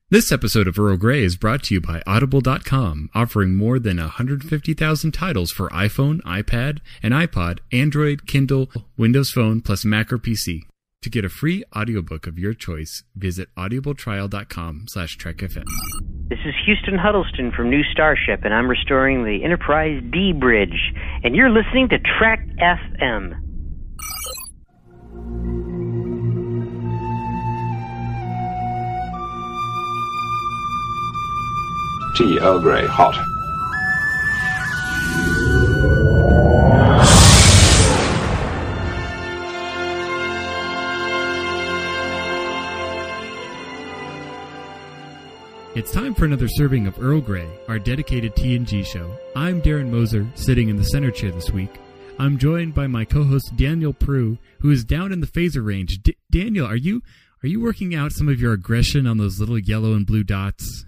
This episode of Earl Grey is brought to you by Audible.com, offering more than 150,000 titles for iPhone, iPad, and iPod, Android, Kindle, Windows Phone, plus Mac or PC. To get a free audiobook of your choice, visit audibletrial.com/trekfm. This is Houston Huddleston from New Starship, and I'm restoring the Enterprise D bridge, and you're listening to Trek FM. Tea Earl Grey, hot. It's time for another serving of Earl Grey, our dedicated TNG show. I'm Darren Moser, sitting in the center chair this week. I'm joined by my co-host Daniel Prue, who is down in the phaser range. Daniel, are you working out some of your aggression on those little yellow and blue dots?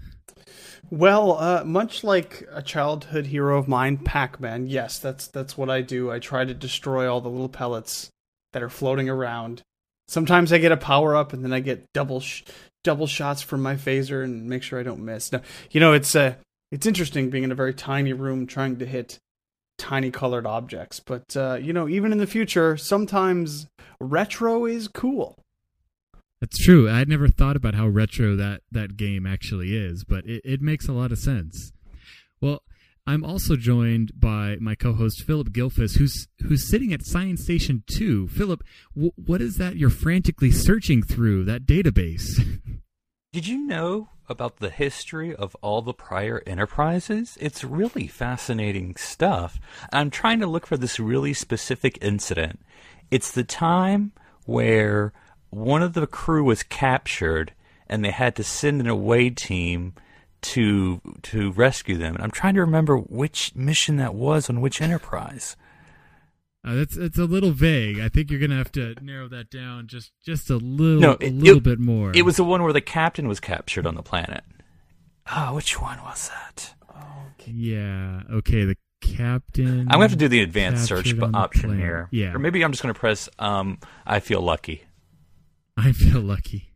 Well, much like a childhood hero of mine, Pac-Man, yes, that's what I do. I try to destroy all the little pellets that are floating around. Sometimes I get a power-up, and then I get double shots from my phaser and make sure I don't miss. Now, it's interesting being in a very tiny room trying to hit tiny colored objects. But, even in the future, sometimes retro is cool. That's true. I'd never thought about how retro that game actually is, but it makes a lot of sense. Well, I'm also joined by my co-host Philip Gilfus, who's sitting at Science Station 2. Philip, what is that you're frantically searching through, that database? Did you know about the history of all the prior Enterprises? It's really fascinating stuff. I'm trying to look for this really specific incident. It's the time where one of the crew was captured, and they had to send an away team to rescue them. And I'm trying to remember which mission that was on which Enterprise. It's a little vague. I think you're going to have to narrow that down just a little bit more. It was the one where the captain was captured on the planet. Oh, which one was that? Okay. Yeah. Okay. The captain. I'm going to have to do the advanced search option here. Yeah. Or maybe I'm just going to press I feel lucky. I feel lucky.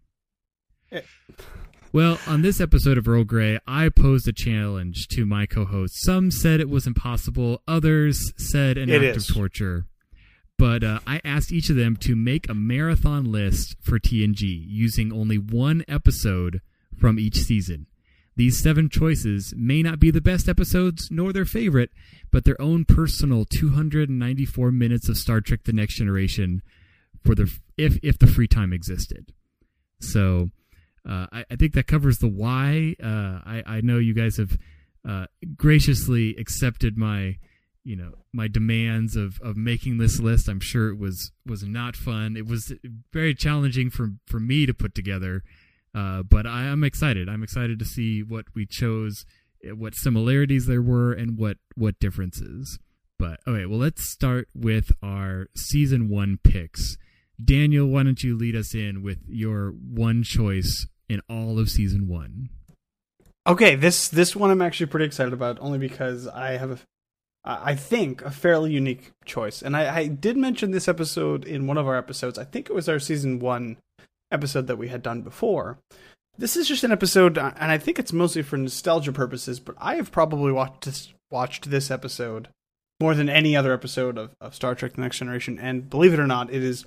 Well, on this episode of Earl Grey, I posed a challenge to my co-hosts. Some said it was impossible. Others said an act of torture. But I asked each of them to make a marathon list for TNG using only one episode from each season. These 7 choices may not be the best episodes nor their favorite, but their own personal 294 minutes of Star Trek: The Next Generation for if the free time existed. So I think that covers the why. I know you guys have graciously accepted my demands of making this list. I'm sure it was not fun. It was very challenging for me to put together, but I am excited. I'm excited to see what we chose, what similarities there were, and what differences. But okay, well, let's start with our season 1 picks. Daniel, why don't you lead us in with your one choice in all of season 1? Okay, this one I'm actually pretty excited about, only because I have I think a fairly unique choice. And I did mention this episode in one of our episodes. I think it was our season 1 episode that we had done before. This is just an episode, and I think it's mostly for nostalgia purposes, but I have probably watched this episode more than any other episode of Star Trek: The Next Generation. And believe it or not, it is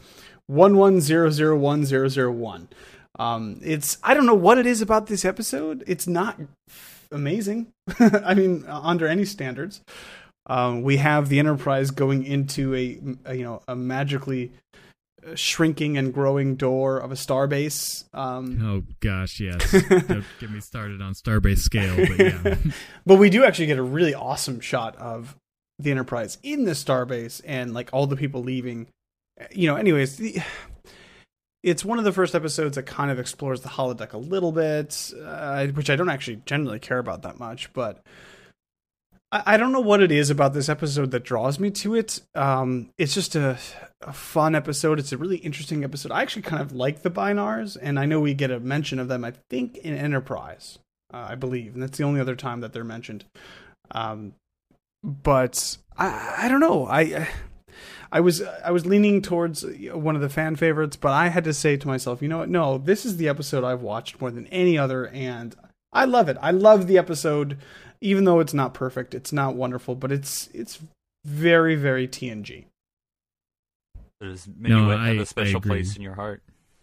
11001001. I don't know what it is about this episode. It's not amazing. I mean, under any standards. We have the Enterprise going into a magically shrinking and growing door of a starbase. Oh gosh, yes. Don't get me started on starbase scale, but yeah. But we do actually get a really awesome shot of the Enterprise in the starbase and like all the people leaving. Anyways, it's one of the first episodes that kind of explores the holodeck a little bit, which I don't actually generally care about that much, but I don't know what it is about this episode that draws me to it. It's just a fun episode. It's a really interesting episode. I actually kind of like the Bynars, and I know we get a mention of them, I think, in Enterprise, I believe, and that's the only other time that they're mentioned. But I don't know. I was leaning towards one of the fan favorites, but I had to say to myself, you know what? No, this is the episode I've watched more than any other, and I love it. I love the episode, even though it's not perfect, it's not wonderful, but it's very, very TNG. Does Minuet have a special place in your heart?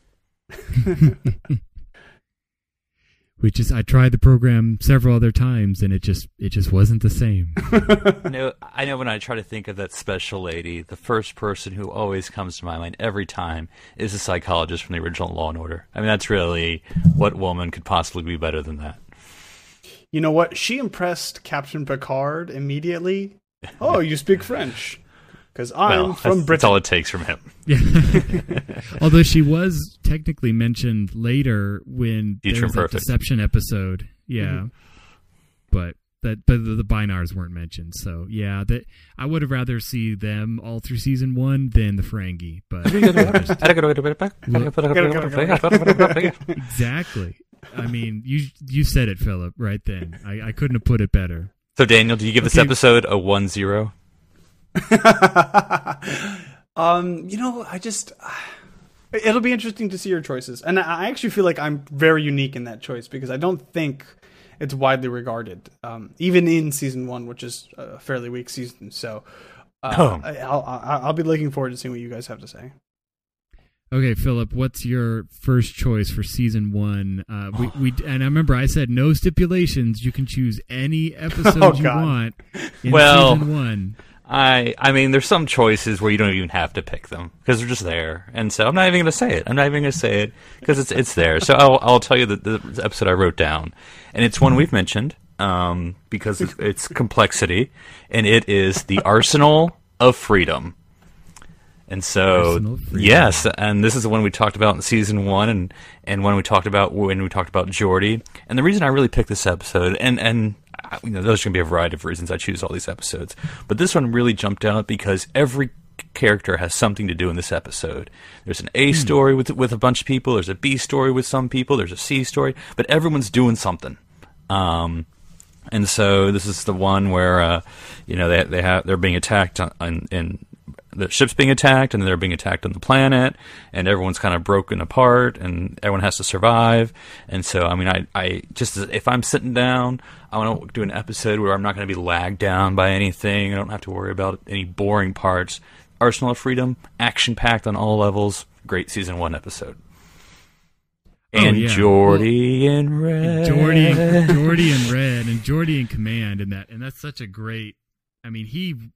I tried the program several other times, and it just wasn't the same. I know when I try to think of that special lady, the first person who always comes to my mind every time is the psychologist from the original Law and Order. I mean, that's really what woman could possibly be better than that. You know what? She impressed Captain Picard immediately. Oh, you speak French. Because I'm from Britain. That's all it takes from him. Yeah. Although she was technically mentioned later when there was that Deception episode. Yeah. Mm-hmm. But the Bynars weren't mentioned. So, yeah, I would have rather see them all through season 1 than the Ferengi. But exactly. I mean, you said it, Philip, right then. I couldn't have put it better. So, Daniel, do you give this episode a 1-0? It'll be interesting to see your choices, and I actually feel like I'm very unique in that choice because I don't think it's widely regarded, even in season 1, which is a fairly weak season. So, I'll be looking forward to seeing what you guys have to say. Okay, Philip, what's your first choice for season 1? And I remember I said no stipulations. You can choose any episode you want in season 1. I mean, there's some choices where you don't even have to pick them because they're just there, and so I'm not even going to say it. I'm not even going to say it because it's there. So I'll tell you the episode I wrote down, and it's one we've mentioned because of its complexity, and it is the Arsenal of Freedom. And so, yes, and this is the one we talked about in season 1, and when we talked about Geordi. And the reason I really picked this episode, and you know, there's going to be a variety of reasons I choose all these episodes, but this one really jumped out because every character has something to do in this episode. There's an A story with a bunch of people. There's a B story with some people. There's a C story, but everyone's doing something. And so this is the one where they're being attacked in the ship's being attacked, and they're being attacked on the planet, and everyone's kind of broken apart, and everyone has to survive. And so, I mean, I just, if I'm sitting down, I want to do an episode where I'm not going to be lagged down by anything. I don't have to worry about any boring parts. Arsenal of Freedom, action-packed on all levels. Great season 1 episode. And Geordi in Red. Geordi in Red, and Geordi in Command, and that's such a great, I mean,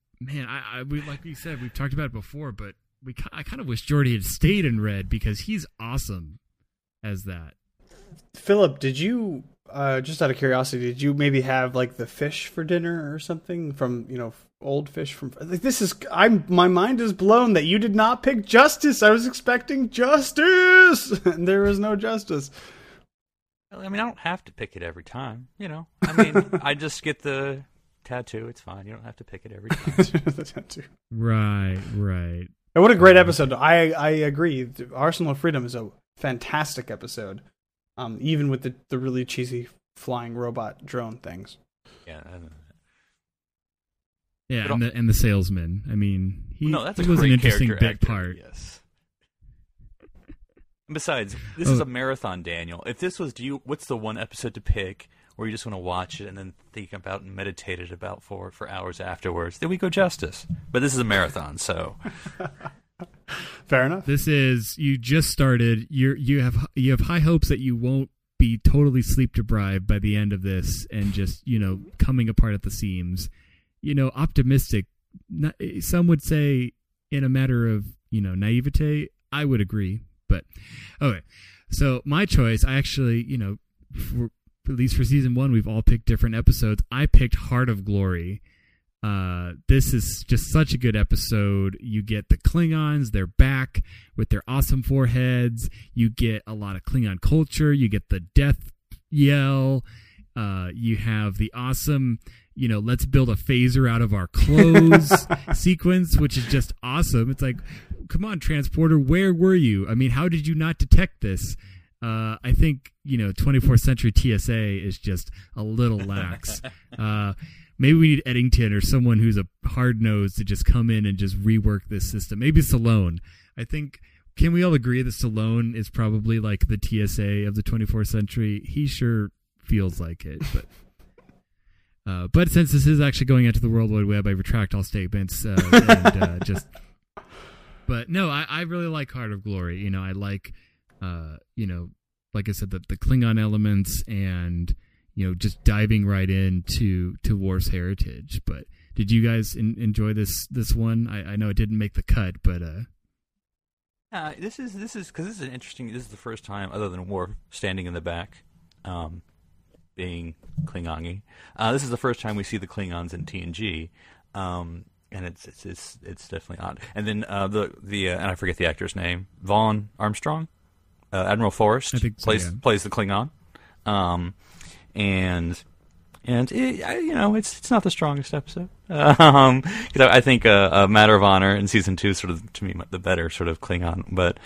we like we said, we've talked about it before, but I kind of wish Geordi had stayed in Red because he's awesome as that. Philip, did you, just out of curiosity, did you maybe have like the fish for dinner or something from, old fish from? Like, my mind is blown that you did not pick Justice. I was expecting Justice, and there was no Justice. I mean, I don't have to pick it every time, I mean, I just get the tattoo. It's fine. You don't have to pick it every time. The tattoo. Right. And what a great episode. I agree. Arsenal of Freedom is a fantastic episode, even with the really cheesy flying robot drone things. Yeah. Yeah, and the salesman. I mean, he was an interesting bit part. Yes. Besides, this is a marathon, Daniel. If this was what's the one episode to pick where you just want to watch it and then think about and meditate it about for hours afterwards? Then we go Justice. But this is a marathon, so fair enough. This is, you just started. You have high hopes that you won't be totally sleep deprived by the end of this and just coming apart at the seams. Optimistic. Some would say in a matter of naivete. I would agree, but okay. So my choice, I actually at least for season 1, we've all picked different episodes. I picked Heart of Glory. This is just such a good episode. You get the Klingons, they're back with their awesome foreheads. You get a lot of Klingon culture. You get the death yell. You have the awesome, let's build a phaser out of our clothes sequence, which is just awesome. It's like, come on, transporter, where were you? I mean, how did you not detect this? I think 24th century TSA is just a little lax. maybe we need Eddington or someone who's a hard nose to just come in and just rework this system. Maybe Stallone. I think, can we all agree that Stallone is probably like the TSA of the 24th century? He sure feels like it. But since this is actually going into the World Wide Web, I retract all statements. But no, I really like Heart of Glory. You know, I like, like I said, the Klingon elements and, just diving right into Worf's heritage. But did you guys enjoy this one? I know it didn't make the cut, but this is because this is an interesting. This is the first time, other than Worf standing in the back, being Klingon-y. This is the first time we see the Klingons in TNG, and it's definitely odd. And then and I forget the actor's name, Vaughn Armstrong, Admiral Forrest plays the Klingon. And it's not the strongest episode. I think a Matter of Honor in season 2 sort of, to me, the better sort of Klingon. But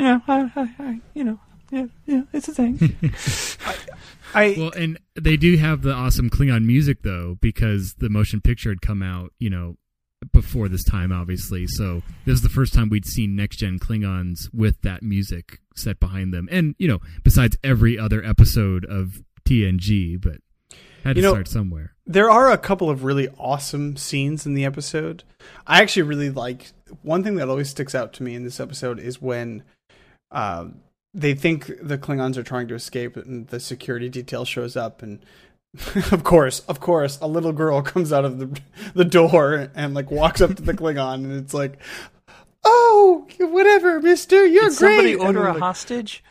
it's a thing. Well, and they do have the awesome Klingon music though, because the motion picture had come out, before this time, obviously. So this was the first time we'd seen Next Gen Klingons with that music set behind them, and besides every other episode of TNG, but had to start somewhere. There are a couple of really awesome scenes in the episode. I actually really like, one thing that always sticks out to me in this episode is when they think the Klingons are trying to escape and the security detail shows up, and of course, a little girl comes out of the door and like walks up to the Klingon, and it's like, "Oh, whatever, mister, you're Did great." Somebody order a hostage?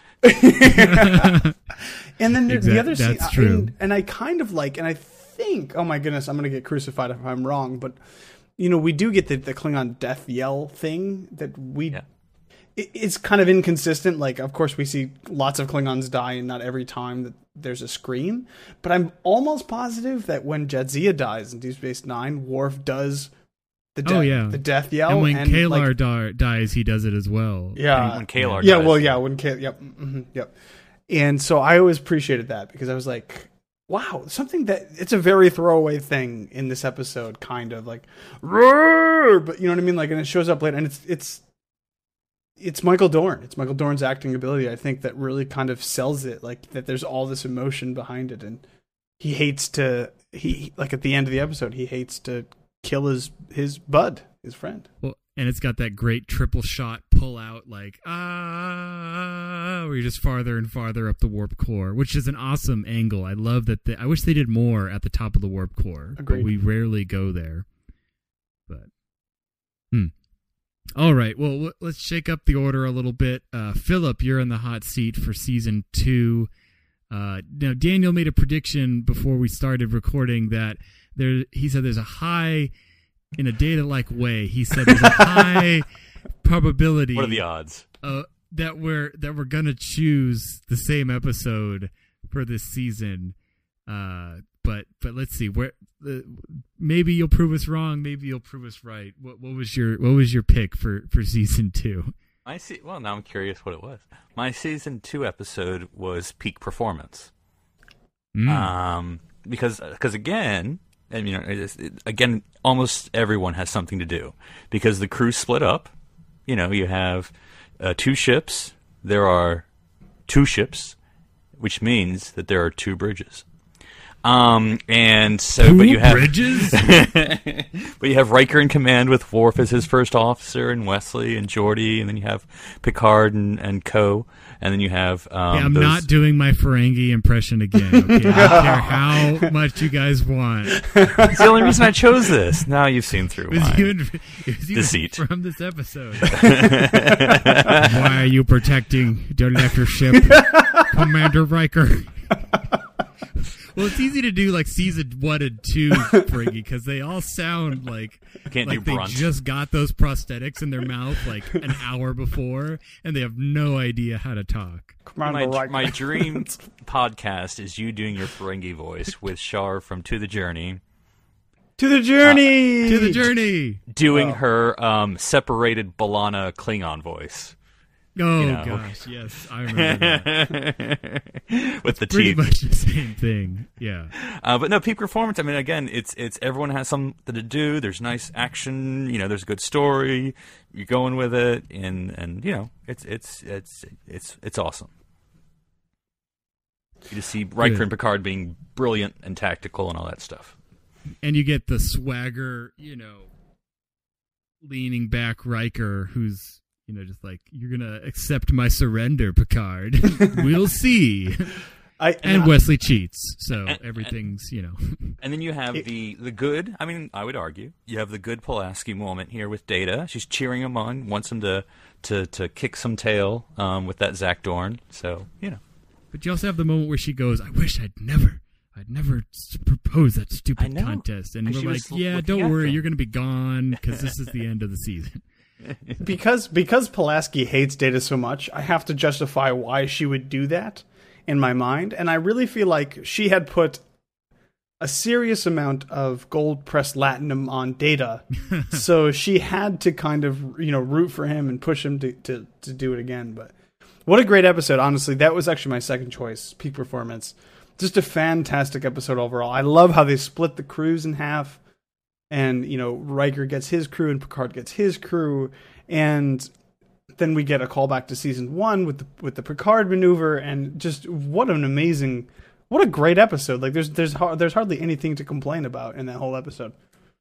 And then the other scene, that's true. And I kind of like, and I think, oh my goodness, I'm going to get crucified if I'm wrong, but we do get the Klingon death yell thing that it's kind of inconsistent. Like, of course, we see lots of Klingons die, and not every time that there's a scream. But I'm almost positive that when Jadzia dies in Deep Space Nine, Worf does the death yell. And when Kalar dies, he does it as well. Yeah, when Kalar dies. Yeah, well, yeah, when Kalar, yep, yep. And so I always appreciated that, because I was like, wow, something that it's a very throwaway thing in this episode, kind of like, roar, but you know what I mean? Like, and it shows up later, and it's Michael Dorn. It's Michael Dorn's acting ability, I think, that really kind of sells it, like that there's all this emotion behind it, and he hates to, like at the end of the episode, he hates to kill his bud, his friend. Well, and it's got that great triple shot pull out, like, where you're just farther and farther up the warp core, which is an awesome angle. I love that. I wish they did more at the top of the warp core. Agreed. But we rarely go there. But, all right. Well, let's shake up the order a little bit. Philip, you're in the hot seat for season 2. Now, Daniel made a prediction before we started recording that he said there's a high, in a data-like way, he said there's a high probability. What are the odds? That we're gonna choose the same episode for this season. But let's see. Maybe you'll prove us wrong. Maybe you'll prove us right. What was your pick for season 2? Well, now I'm curious what it was. My season 2 episode was Peak Performance. Because again. And, again, almost everyone has something to do, because the crew split up. You have 2 ships. There are 2 ships, which means that there are 2 bridges. And so, but you have bridges. But you have Riker in command with Worf as his first officer, and Wesley and Geordi, and then you have Picard and Co. And then you have. I'm not doing my Ferengi impression again. Okay? I don't care how much you guys want. It's the only reason I chose this. Now you've seen through my deceit from this episode. Why are you protecting Dirty After Ship, Commander Riker? Well, it's easy to do like season 1 and 2 Ferengi, because they all sound like they just got those prosthetics in their mouth like an hour before, and they have no idea how to talk. My dream podcast is you doing your Ferengi voice with Shar from To the Journey. To the Journey! To the Journey! Doing her separated B'Elanna Klingon voice. Oh gosh, yes, I remember that. With the pretty teeth. much the same thing. Yeah. But no, peak performance. I mean, again, it's everyone has something to do. There's nice action. There's a good story. You're going with it, and it's awesome. You just see Riker and Picard being brilliant and tactical and all that stuff. And you get the swagger, leaning back Riker, who's just like, you're gonna accept my surrender, Picard. We'll see. And Wesley cheats, so everything's And then you have the good. I mean, I would argue you have the good Pulaski moment here with Data. She's cheering him on, wants him to kick some tail with that Zach Dorn. So But you also have the moment where she goes, "I wish I'd never proposed that stupid contest." And we're like, "Yeah, don't worry, you're going to be gone because this is the end of the season." Because Pulaski hates Data so much, I have to justify why she would do that in my mind, and I really feel like she had put a serious amount of gold pressed latinum on Data, so she had to kind of root for him and push him to do it again. But what a great episode! Honestly, that was actually my second choice. Peak performance, just a fantastic episode overall. I love how they split the crews in half. And, Riker gets his crew and Picard gets his crew. And then we get a callback to season 1 with the Picard maneuver. And just what a great episode. Like there's hardly anything to complain about in that whole episode.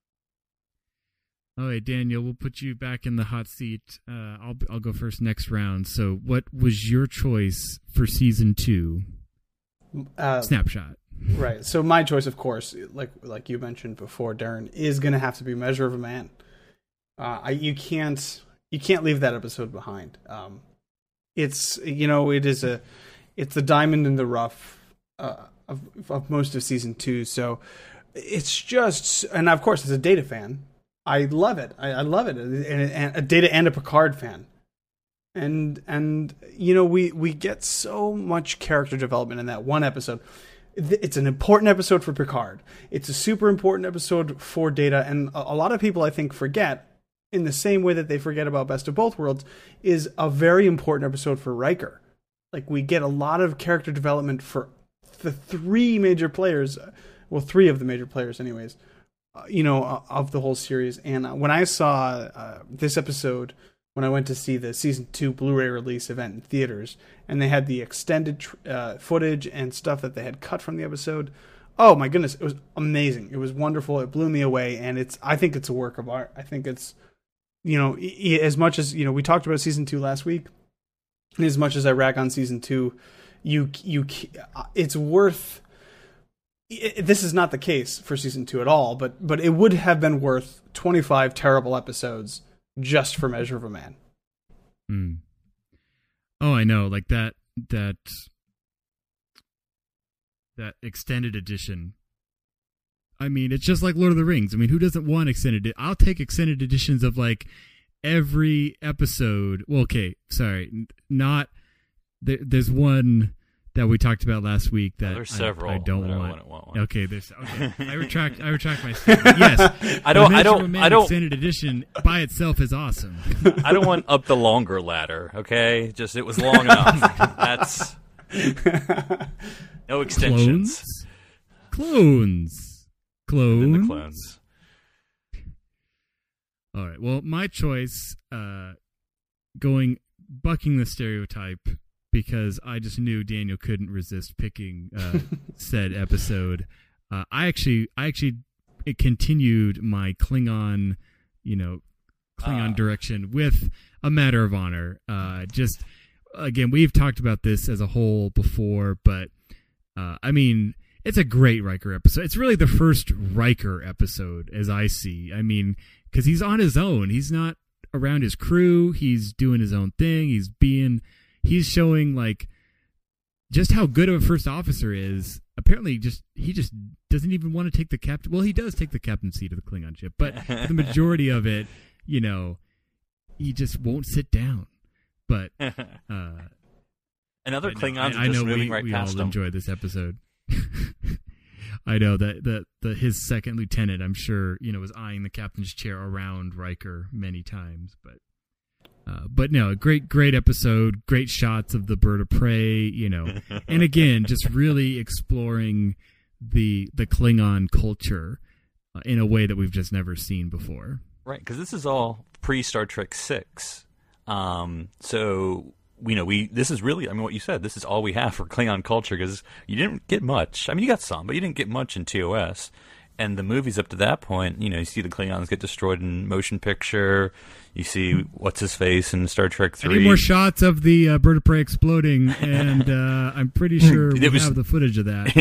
All right, Daniel, we'll put you back in the hot seat. I'll go first next round. So what was your choice for season 2? Snapshot. Right. So my choice, of course, like you mentioned before, Darren, is going to have to be Measure of a Man. You can't leave that episode behind. It's it's the diamond in the rough of most of season 2. So it's just, and of course, as a Data fan, I love it. I love it, and a Data and a Picard fan. And we get so much character development in that one episode. It's an important episode for Picard. It's a super important episode for Data, and a lot of people, I think, forget, in the same way that they forget about Best of Both Worlds, is a very important episode for Riker. Like, we get a lot of character development for the three major players, well, 3 of the major players anyways, of the whole series. And when I saw this episode, when I went to see the season 2 Blu-ray release event in theaters, and they had the extended footage and stuff that they had cut from the episode. Oh my goodness, it was amazing. It was wonderful. It blew me away, and I think it's a work of art. I think it's, as much as, we talked about season 2 last week, and as much as I rag on season 2, it's worth. This is not the case for season 2 at all, but it would have been worth 25 terrible episodes just for Measure of a Man. Oh, I know. Like that extended edition. I mean, it's just like Lord of the Rings. I mean, who doesn't want extended? I'll take extended editions of like every episode. Well, okay, sorry, not. There's one that we talked about last week that there's several I don't want. One. Okay, okay. I retract my statement. Yes, I don't. Extended edition by itself is awesome. I don't want up the longer ladder. Okay, just it was long enough. That's no extensions. Clones. Within the clones. All right. Well, my choice, bucking the stereotype, because I just knew Daniel couldn't resist picking said episode. I actually it continued my Klingon, direction with A Matter of Honor. Just again, we've talked about this as a whole before, but I mean, it's a great Riker episode. It's really the first Riker episode, as I see. I mean, because he's on his own. He's not around his crew. He's doing his own thing. He's showing like just how good of a first officer is. Apparently, he just doesn't even want to take the captain. Well, he does take the captain's seat of the Klingon ship, but the majority of it, he just won't sit down. But another Klingons are just moving right past him. We all enjoyed this episode. I know that his second lieutenant, I'm sure, was eyeing the captain's chair around Riker many times, but But no, great episode, great shots of the bird of prey, and again, just really exploring the Klingon culture in a way that we've just never seen before. Right, because this is all pre-Star Trek 6. So, this is really, what you said, this is all we have for Klingon culture, because you didn't get much. You got some, but you didn't get much in TOS. And the movies up to that point, you see the Klingons get destroyed in motion picture. You see what's-his-face in Star Trek 3. I need more shots of the bird of prey exploding, and I'm pretty sure we have the footage of that.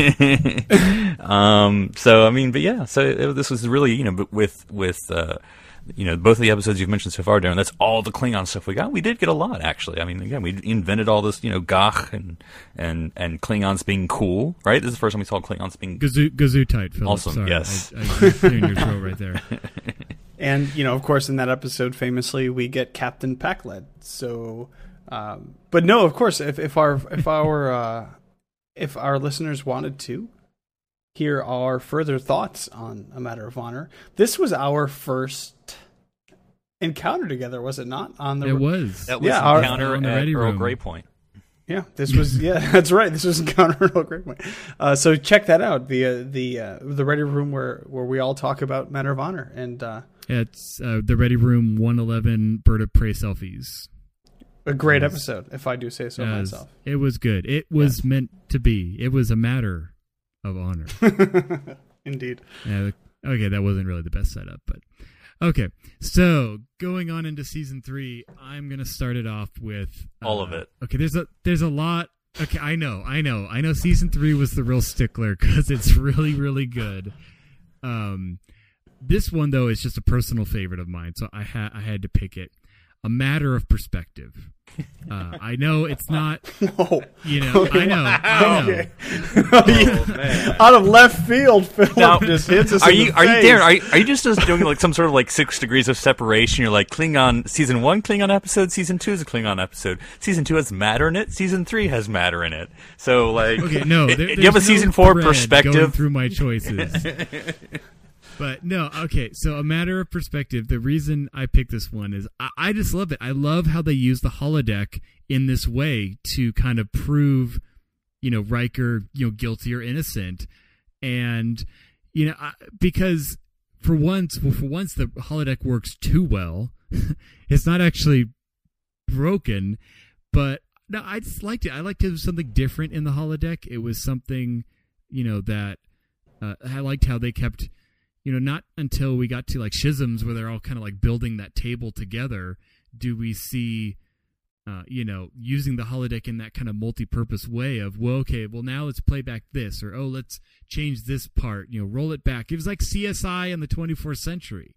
This was really, but with both of the episodes you've mentioned so far, Darren, that's all the Klingon stuff we got. We did get a lot, actually. Again, we invented all this, Gach and Klingons being cool, right? This is the first time we saw Klingons being... Gesundheit, Philip. Awesome, sorry. yes. I cleared your throat right there. And, of course, in that episode, famously, we get Captain Pakled. So, but no, of course, if our listeners wanted to hear our further thoughts on A Matter of Honor, this was our first encounter together, was it not? It was. That was encounter on the Ready Room. Earl Grey Point. Yeah, this was. Yeah, that's right. This was Encounter at Earl Grey Point. So check that out. The Ready Room where we all talk about Matter of Honor, and it's the Ready Room 111 Bird of Prey selfies. A great episode, if I do say so myself. It was good. It was meant to be. It was a matter of honor. Indeed. Okay, that wasn't really the best setup, but okay. So going on into season 3, I'm gonna start it off with all of it. Okay, there's a lot. Okay, I know. Season 3 was the real stickler because it's really, really good. This one though is just a personal favorite of mine, so I had to pick it. A Matter of Perspective. I know it's not. Whoa. I know. Okay. Oh, man. Out of left field, Philip just hits us. Are you Darren? Are you just doing like some sort of like 6 degrees of separation? You're like Klingon season 1 Klingon episode, season 2 is a Klingon episode. Season 2 has matter in it. Season 3 has matter in it. So like, okay, no. Do you have a season 4 perspective? Going through my choices. But no, okay, so A Matter of Perspective, the reason I picked this one is I just love it. I love how they use the holodeck in this way to kind of prove, Riker, guilty or innocent. And, because for once the holodeck works too well. It's not actually broken, but no, I just liked it. I liked it was something different in the holodeck. It was something, that I liked how they kept... not until we got to like Schisms where they're all kind of like building that table together do we see, using the holodeck in that kind of multi-purpose way of, now let's play back this, or, let's change this part, roll it back. It was like CSI in the 24th century,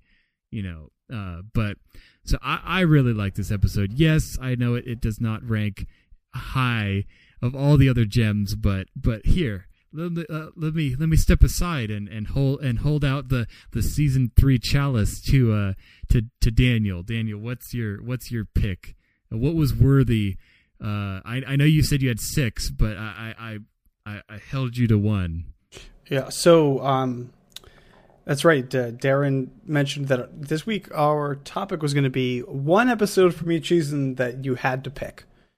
but so I really like this episode. Yes, I know it does not rank high of all the other gems, but here, let me step aside and hold out the season 3 chalice to Daniel. Daniel, what's your pick? What was worthy? I know you said you had 6, but I held you to 1. Yeah. So that's right. Darren mentioned that this week our topic was going to be one episode from each season that you had to pick.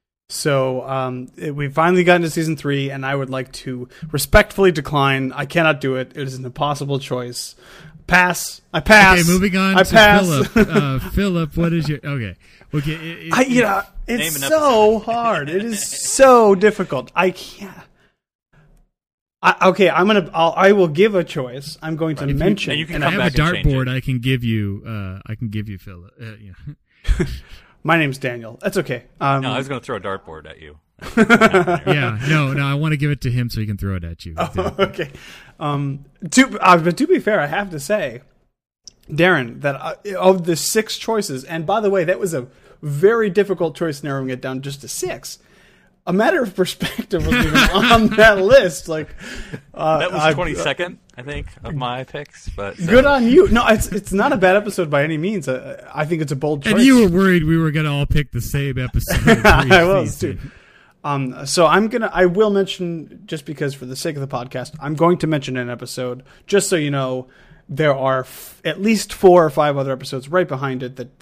So we finally got into season 3, and I would like to respectfully decline. I cannot do it. It is an impossible choice. Pass. I pass. Okay, moving on to Philip. Philip, what is your... Okay. It's so hard. It is so difficult. I can't... I will give a choice. I'm going to mention... You can I have a dartboard I can give you. Philip. My name's Daniel. That's okay. No, I was going to throw a dartboard at you. Yeah, no, I want to give it to him so he can throw it at you. Oh, okay. But to be fair, I have to say, Darren, that of the 6 choices, and by the way, that was a very difficult choice narrowing it down just to 6. A Matter of Perspective wasn't even on that list. Like that was 22nd, I think, of my picks. But good on you. No, it's not a bad episode by any means. I think it's a bold choice. And you were worried we were going to all pick the same episode. I was too. So I will mention, just because for the sake of the podcast, I'm going to mention an episode, just so you know, there are at least 4 or 5 other episodes right behind it that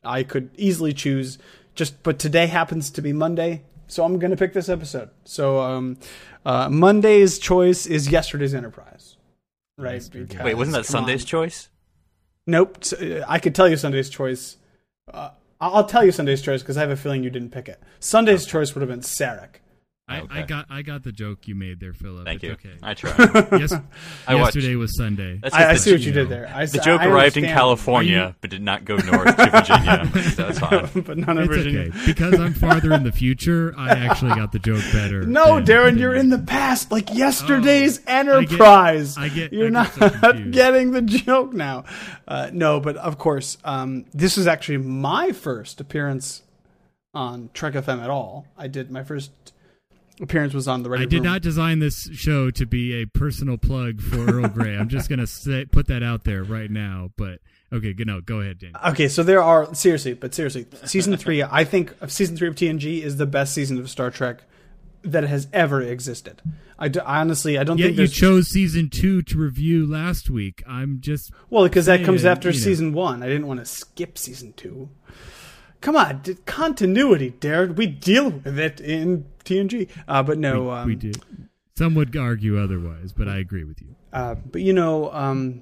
I could easily choose but today happens to be Monday, so I'm going to pick this episode. So Monday's choice is Yesterday's Enterprise. Right? Wait, wasn't that Sunday's choice? Nope. I could tell you Sunday's choice. I'll tell you Sunday's choice because I have a feeling you didn't pick it. Sunday's choice would have been Sarek. I got the joke you made there, Philip. Thank you. Okay. I tried. Yesterday was Sunday. I see what you did there. The joke arrived in California, but did not go north to Virginia. That's fine. But not in Virginia. Okay. Because I'm farther in the future, I actually got the joke better. No, Darren, you're in the past, like Yesterday's Enterprise. You're not getting the joke now. No, but of course, this is actually my first appearance on Trek FM at all. My first appearance was on the Ready I did Room. not design this show to be a personal plug for Earl Grey. I'm just going to put that out there right now. But okay, go ahead, Dan. Okay, so there are seriously, season 3. I think season 3 of TNG is the best season of Star Trek that has ever existed. Honestly, I don't think you chose season 2 to review last week. I'm just because that comes after season 1. I didn't want to skip season 2. Come on, continuity, Darren. We deal with it in TNG. But no. We do. Some would argue otherwise, but I agree with you. But,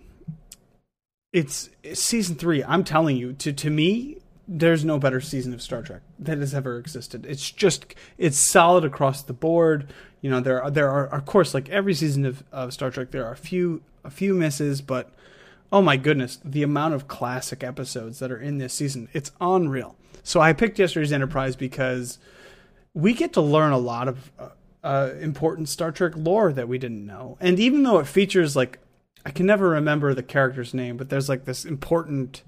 it's season 3. I'm telling you, to me, there's no better season of Star Trek that has ever existed. It's solid across the board. There are, of course, like every season of Star Trek, there are a few misses, but oh my goodness, the amount of classic episodes that are in this season, it's unreal. So I picked Yesterday's Enterprise because we get to learn a lot of important Star Trek lore that we didn't know. And even though it features, like, I can never remember the character's name, but there's like this important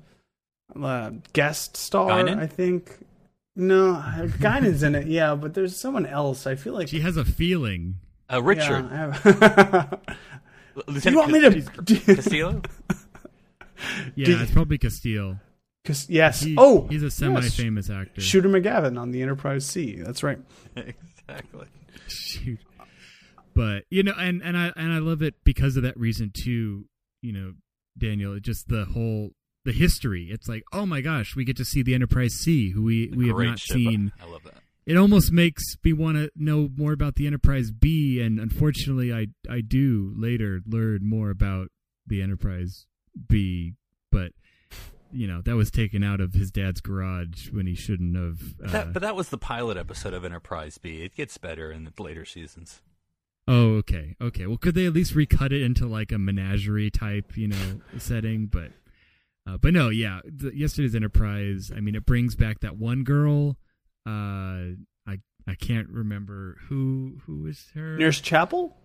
guest star, Guinan? I think. No, Guinan's in it, yeah, but there's someone else. I feel like she has a feeling. Richard. Yeah, Lieutenant you want me to Castillo? Yeah, it's probably Castile. Yes. He's a semi-famous actor. Shooter McGavin on the Enterprise C. That's right. Exactly. Shoot. But and I love it because of that reason too. Daniel, just the history. It's like, oh my gosh, we get to see the Enterprise C, who we have not seen. I love that. It almost makes me want to know more about the Enterprise B, and unfortunately, I do later learn more about the Enterprise B, but. That was taken out of his dad's garage when he shouldn't have. But that was the pilot episode of Enterprise B. It gets better in the later seasons. Oh, okay. Well, could they at least recut it into like a menagerie type, setting? But no, yeah. Yesterday's Enterprise. I mean, it brings back that one girl. I can't remember who was her. Nurse Chapel.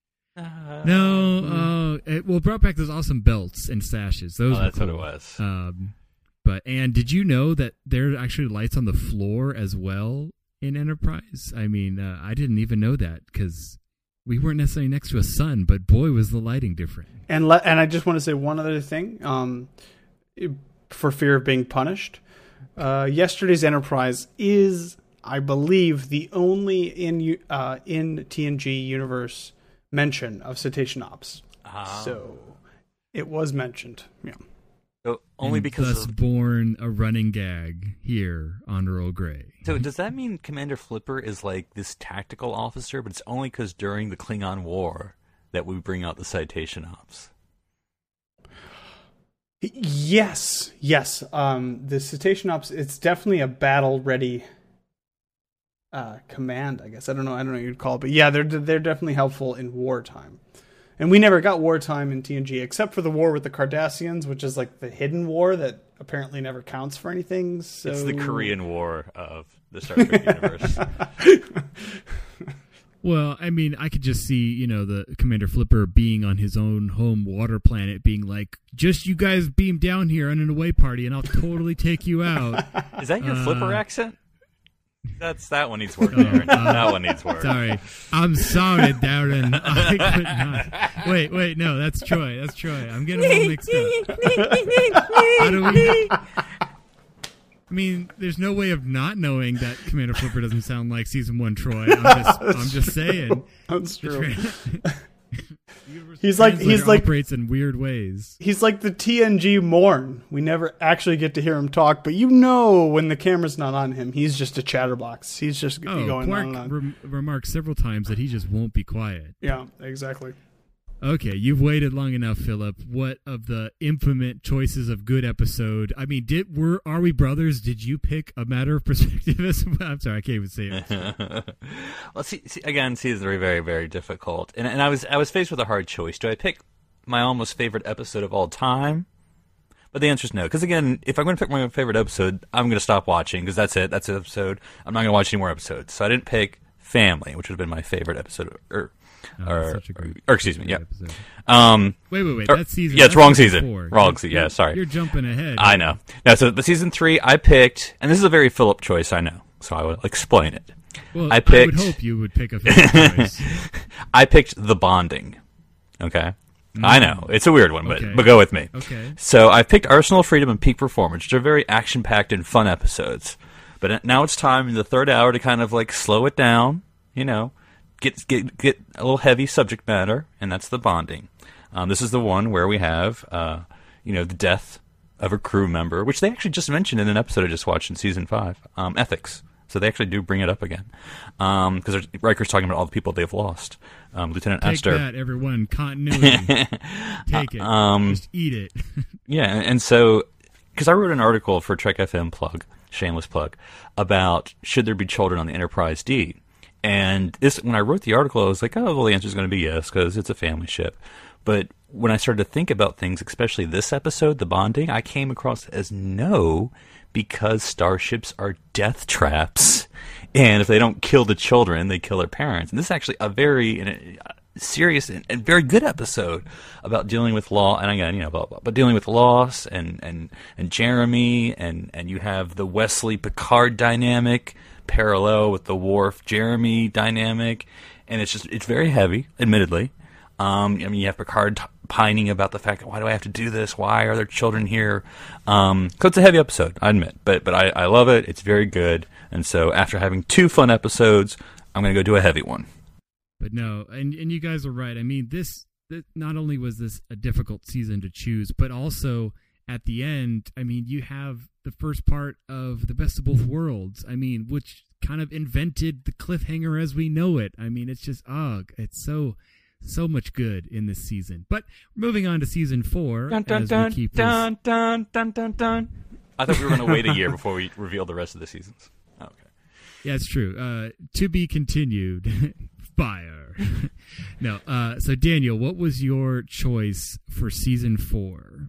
No, it brought back those awesome belts and sashes. Those were that's cool. what it was. And did you know that there are actually lights on the floor as well in Enterprise? I mean, I didn't even know that because we weren't necessarily next to a sun, but boy, was the lighting different. And I just want to say one other thing, for fear of being punished. Yesterday's Enterprise is, I believe, the only in TNG universe mention of cetacean ops. So it was mentioned. Yeah. So only and because thus born a running gag here on Earl Grey. So does that mean Commander Flipper is like this tactical officer, but it's only because during the Klingon War that we bring out the citation ops? Yes. The citation ops, it's definitely a battle ready command, I guess. I don't know what you'd call it, but yeah, they're definitely helpful in wartime. And we never got wartime in TNG except for the war with the Cardassians, which is like the hidden war that apparently never counts for anything. So it's the Korean War of the Star Trek universe. Well, I mean, I could just see, the Commander Flipper being on his own home water planet, being like, just you guys beam down here on an away party and I'll totally take you out. Is that your Flipper accent? That one needs work, Darren. That one needs work. Sorry. I'm sorry, Darren. I could not. Wait, no, that's Troy. I'm getting all mixed up. How do we... I mean, there's no way of not knowing that Commander Flipper doesn't sound like Season 1 Troy. I'm just saying. That's true. He's like operates in weird ways. He's like the TNG Morn. We never actually get to hear him talk, but when the camera's not on him, he's just a chatterbox. He's just going Quark on and on. Remarked several times that he just won't be quiet. Yeah, exactly. Okay, you've waited long enough, Philip. What of the infamous choices of good episode? I mean, Are We Brothers? Did you pick A Matter of Perspective? I'm sorry, I can't even say it. Well, see, again, season 3 very, very difficult, and I was faced with a hard choice. Do I pick my almost favorite episode of all time? But the answer is no, because again, if I'm going to pick my favorite episode, I'm going to stop watching because that's it. That's an episode. I'm not going to watch any more episodes. So I didn't pick Family, which would have been my favorite episode. Excuse me. Yeah. Wait. That's season. Yeah, it's wrong season. Wrong season. Yeah, sorry. You're jumping ahead. I know. No, so the season 3 I picked, and this is a very Philip choice. I know, so I will explain it. Well, I would hope you would pick a Philip choice. I picked The Bonding. Okay. I know it's a weird one, but go with me. Okay. So I picked Arsenal of Freedom and Peak Performance, which are very action-packed and fun episodes. But now it's time in the third hour to kind of like slow it down. Get a little heavy subject matter, and that's The Bonding. This is the one where we have, the death of a crew member, which they actually just mentioned in an episode I just watched in season 5, ethics. So they actually do bring it up again, because Riker's talking about all the people they've lost. Lieutenant Esther. Take that, everyone. Continuity. Take it. Just eat it. Yeah, and so, because I wrote an article for Trek FM shameless plug, about should there be children on the Enterprise D. And when I wrote the article, I was like, oh, well, the answer is going to be yes, because it's a family ship. But when I started to think about things, especially this episode, The Bonding, I came across as no, because starships are death traps. And if they don't kill the children, they kill their parents. And this is actually a very serious and very good episode about dealing with law. And again, about dealing with loss and Jeremy. And you have the Wesley-Picard dynamic parallel with the Worf-Jeremy dynamic, and it's very heavy, admittedly. You have Picard pining about the fact that, why do I have to do this? Why are there children here? So it's a heavy episode, I admit, but I love it. It's very good, and so after having 2 fun episodes, I'm going to go do a heavy one. But no, and you guys are right. I mean, this not only was this a difficult season to choose, but also at the end, I mean, you have the first part of The Best of Both Worlds, I mean, which kind of invented the cliffhanger as we know it. I mean, it's just, it's so much good in this season. But moving on to season 4. Dun, dun, dun, dun, dun, dun, dun, dun. I thought we were going to wait a year before we reveal the rest of the seasons. Oh, okay. Yeah, it's true. To be continued. Fire. No. So, Daniel, what was your choice for season 4?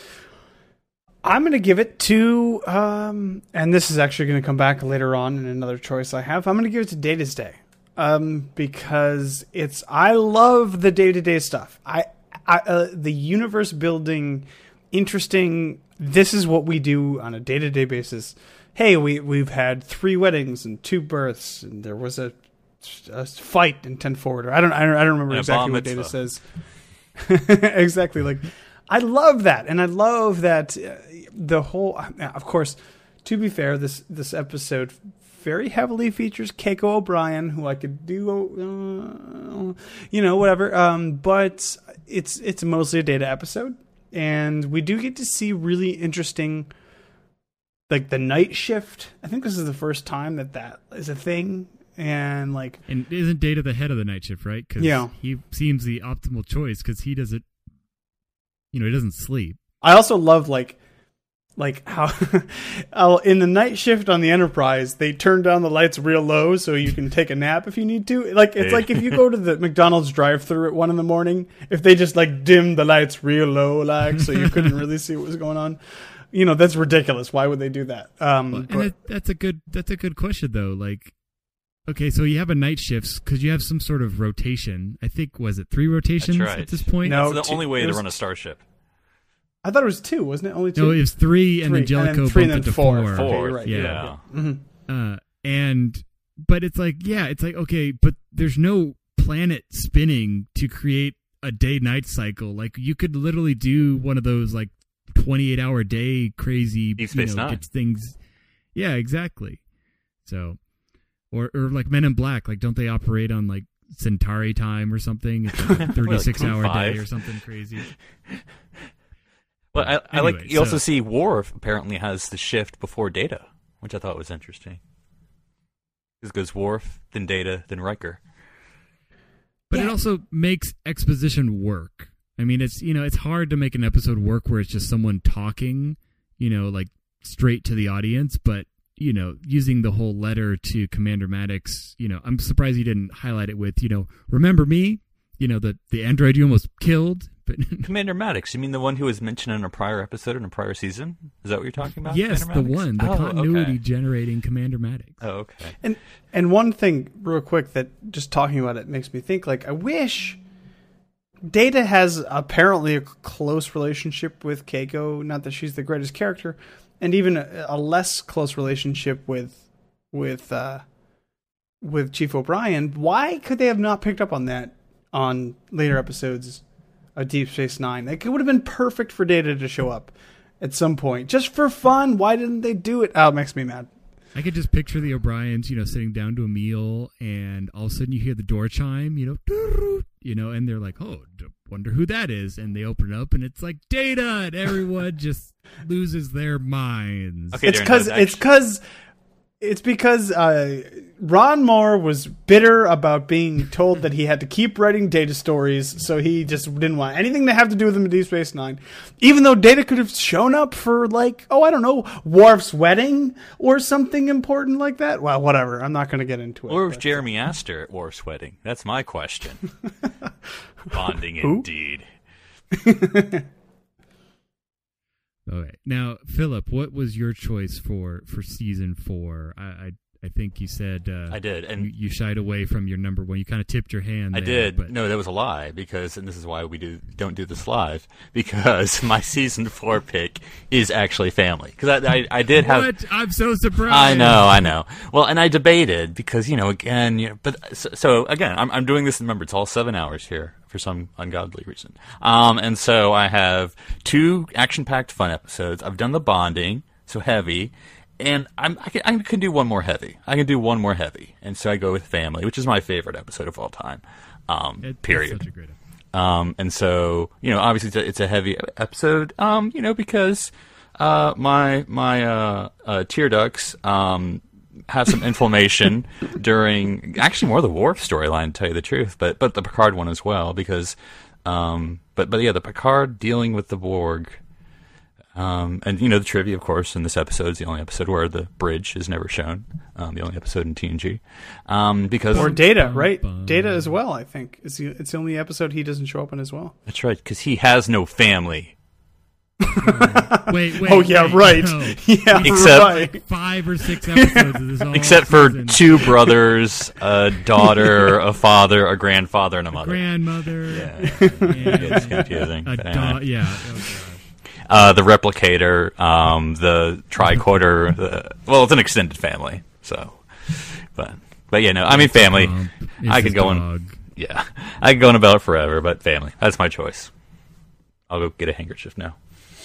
I'm going to give it to, and this is actually going to come back later on in another choice I have. I'm going to give it to Data's Day, because I love the day-to-day stuff. The universe building, interesting. This is what we do on a day-to-day basis. Hey, we've had 3 weddings and 2 births, and there was a fight in 10 Forward. I don't remember exactly what Data says. Exactly, like. I love that, and I love that the whole. Of course, to be fair, this episode very heavily features Keiko O'Brien, who I could do, whatever. But it's mostly a Data episode, and we do get to see really interesting, like the night shift. I think this is the first time that is a thing. And isn't Data the head of the night shift, right? Because he seems the optimal choice because he doesn't. He doesn't sleep. I also love like how in the night shift on the Enterprise, they turn down the lights real low so you can take a nap if you need to. Like it's like if you go to the McDonald's drive-thru at 1 a.m, if they just dim the lights real low, so you couldn't really see what was going on. That's ridiculous. Why would they do that? That's a good question though. Okay, so you have a night shifts because you have some sort of rotation. I think, was it 3 rotations at this point? No, that's the only way to run a starship. I thought it was 2, wasn't it? Only 2? No, it was 3, and then Jellicoe bumped it to 4. 4, okay, right. Yeah. Mm-hmm. But it's okay, but there's no planet spinning to create a day-night cycle. You could literally do one of those 28-hour day crazy Deep Space Nine things. Yeah, exactly. So. Or like Men in Black, don't they operate on Centauri time or something. It's like a 36-hour day or something crazy. Well, I like. You also see Worf apparently has the shift before Data, which I thought was interesting. It goes Worf, then Data, then Riker. But it also makes exposition work. I mean, it's hard to make an episode work where it's just someone talking, like straight to the audience. But using the whole letter to Commander Maddox, I'm surprised you didn't highlight it with, remember me, the android you almost killed. But Commander Maddox, you mean the one who was mentioned in a prior episode in a prior season? Is that what you're talking about? Yes, the one, the continuity generating Commander Maddox. Oh, okay. And one thing, real quick, that just talking about it makes me think, like, I wish Data has apparently a close relationship with Keiko. Not that she's the greatest character, and even a less close relationship with Chief O'Brien. Why could they have not picked up on that on later episodes of Deep Space Nine? Like, it would have been perfect for Data to show up at some point, just for fun. Why didn't they do it? Oh, it makes me mad. I could just picture the O'Briens, sitting down to a meal, and all of a sudden you hear the door chime, and they're like, "Oh, wonder who that is," and they open it up, and it's like Data, and everyone just loses their minds. Okay, it's because Ron Moore was bitter about being told that he had to keep writing Data stories, so he just didn't want anything to have to do with him in Deep Space Nine. Even though Data could have shown up for, like, I don't know, Worf's wedding or something important like that. Well, whatever. I'm not going to get into it. Or was Jeremy Astor at Worf's wedding? That's my question. Bonding indeed. Okay. Now, Philip, what was your choice for season 4? I think you said I did, and you shied away from your number one. You kind of tipped your hand. I did. But... No, that was a lie, and this is why we don't do this live, because my season 4 pick is actually Family. Because I did have. What? I'm so surprised. I know. Well, and I debated because again, but so again, I'm doing this. Remember, it's all 7 hours here for some ungodly reason. And so I have 2 action-packed fun episodes. I've done the bonding, so heavy. And I can do one more heavy. And so I go with Family, which is my favorite episode of all time. Period. It's such a great episode. And so, obviously it's a heavy episode, because my tear ducts have some inflammation during, actually more the Worf storyline, to tell you the truth, but the Picard one as well, because the Picard dealing with the Borg. And the trivia, of course, in this episode is the only episode where the bridge is never shown. The only episode in TNG, because or Data, right? Data as well. I think it's the only episode he doesn't show up in as well. That's right, because he has no family. Wait. Oh yeah, right. No. Yeah, except right. 5 or 6 episodes of this. Except for 2 brothers, a daughter, a father, a grandfather, and a mother. Grandmother. Yeah, it's confusing. Yeah. The replicator, the tricorder. It's an extended family. So, but yeah, no. I mean, Family. I could go on. Yeah, I could go on about it forever, but Family. That's my choice. I'll go get a handkerchief now.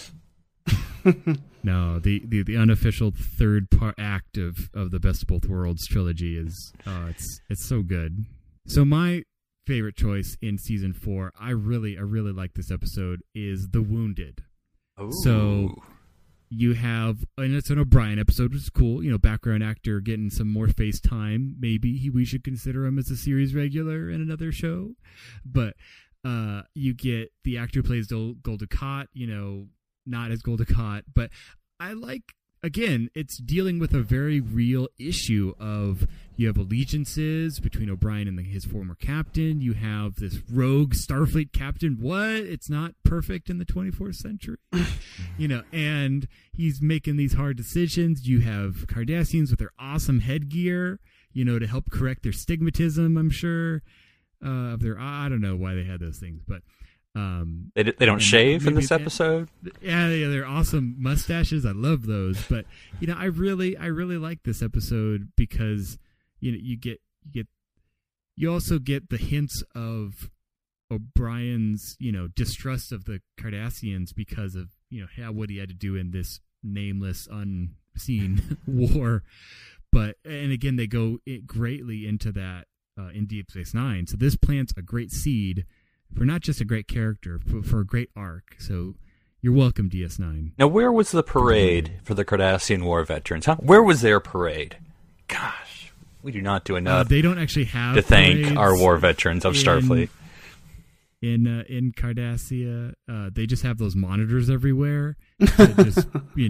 No, the unofficial third act of the Best of Both Worlds trilogy is it's so good. So my favorite choice in season 4, I really like this episode, is The Wounded. Ooh. So you have, and it's an O'Brien episode, which is cool. Background actor getting some more face time. Maybe we should consider him as a series regular in another show. But you get the actor who plays Gul Dukat, not as Gul Dukat, but I like, again, it's dealing with a very real issue of, you have allegiances between O'Brien and his former captain. You have this rogue Starfleet captain. What? It's not perfect in the 24th century. And he's making these hard decisions. You have Cardassians with their awesome headgear, to help correct their stigmatism, I'm sure. I don't know why they had those things, but they don't shave in this episode. Yeah, they're awesome mustaches. I love those. But I really like this episode because you also get the hints of O'Brien's distrust of the Cardassians because of what he had to do in this nameless, unseen war. And again, they go greatly into that in Deep Space Nine. So this plants a great seed for not just a great character, but for a great arc. So you're welcome, DS9. Now, where was the parade for the Cardassian War veterans? Huh? Where was their parade? Gosh, we do not do enough. They don't actually have to thank our war veterans of Starfleet. In Cardassia, they just have those monitors everywhere that just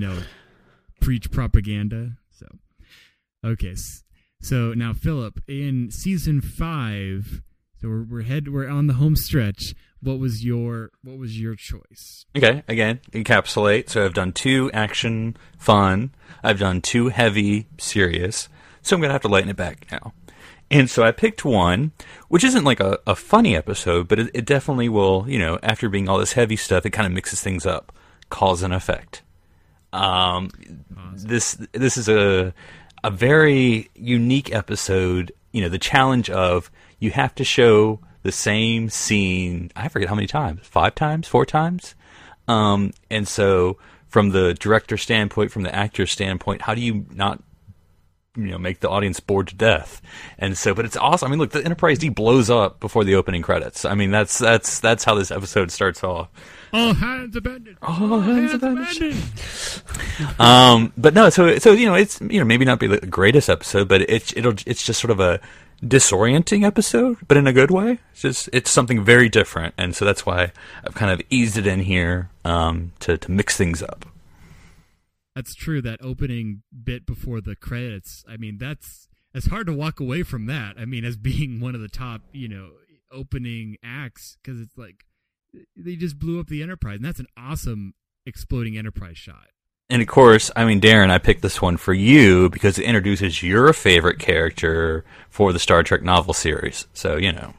preach propaganda. So, okay. So now, Philip, in season 5, so we're on the home stretch. What was your choice? Okay, again, encapsulate. So I've done 2 action, fun. I've done 2 heavy, serious. So I'm gonna have to lighten it back now. And so I picked one, which isn't like a funny episode, but it definitely will, after being all this heavy stuff, it kind of mixes things up. Cause and effect. Awesome. This is a very unique episode. The challenge of you have to show the same scene, I forget how many times, 5 times, 4 times? And so from the director's standpoint, from the actor's standpoint, how do you not make the audience bored to death? And so, but it's awesome. I mean, look, the Enterprise D blows up before the opening credits. I mean, that's how this episode starts off. All hands abandoned. All hands abandoned. But no, so it's maybe not be the greatest episode, but it's just sort of a disorienting episode, but in a good way. It's something very different, and so that's why I've kind of eased it in here to mix things up. That's true. That opening bit before the credits. I mean, it's hard to walk away from that. I mean, as being one of the top, opening acts, because it's like they just blew up the Enterprise, and that's an awesome exploding Enterprise shot. And of course, I mean, Darren, I picked this one for you because it introduces your favorite character for the Star Trek novel series. So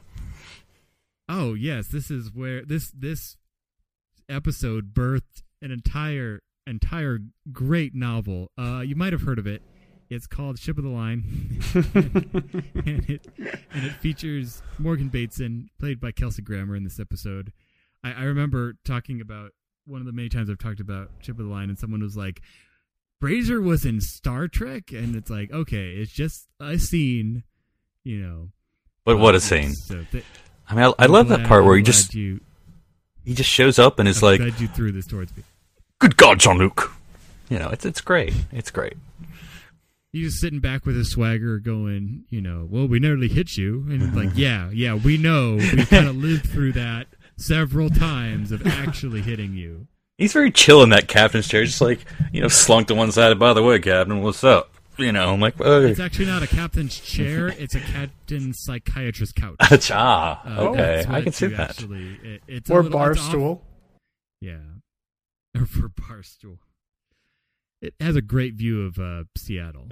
Oh yes, this is where this episode birthed an entire great novel. You might have heard of it. It's called Ship of the Line, and it features Morgan Bateson, played by Kelsey Grammer, in this episode. I remember talking about one of the many times I've talked about Ship of the Line, and someone was like, "Fraser was in Star Trek," and it's like, okay, it's just a scene, But what a scene! So I love that part where he just shows up and is like, "Glad you threw this towards me." Good God, Jean-Luc! It's great. It's great. He's just sitting back with his swagger going, well, we nearly hit you. And it's like, yeah, we know. We kind of lived through that several times of actually hitting you. He's very chill in that captain's chair, just like, slunk to one side. By the way, Captain, what's up? I'm like, It's actually not a captain's chair. It's a captain's psychiatrist couch. Okay. I can see that. Actually, it's or bar stool. Yeah. Or for Barstool. It has a great view of Seattle.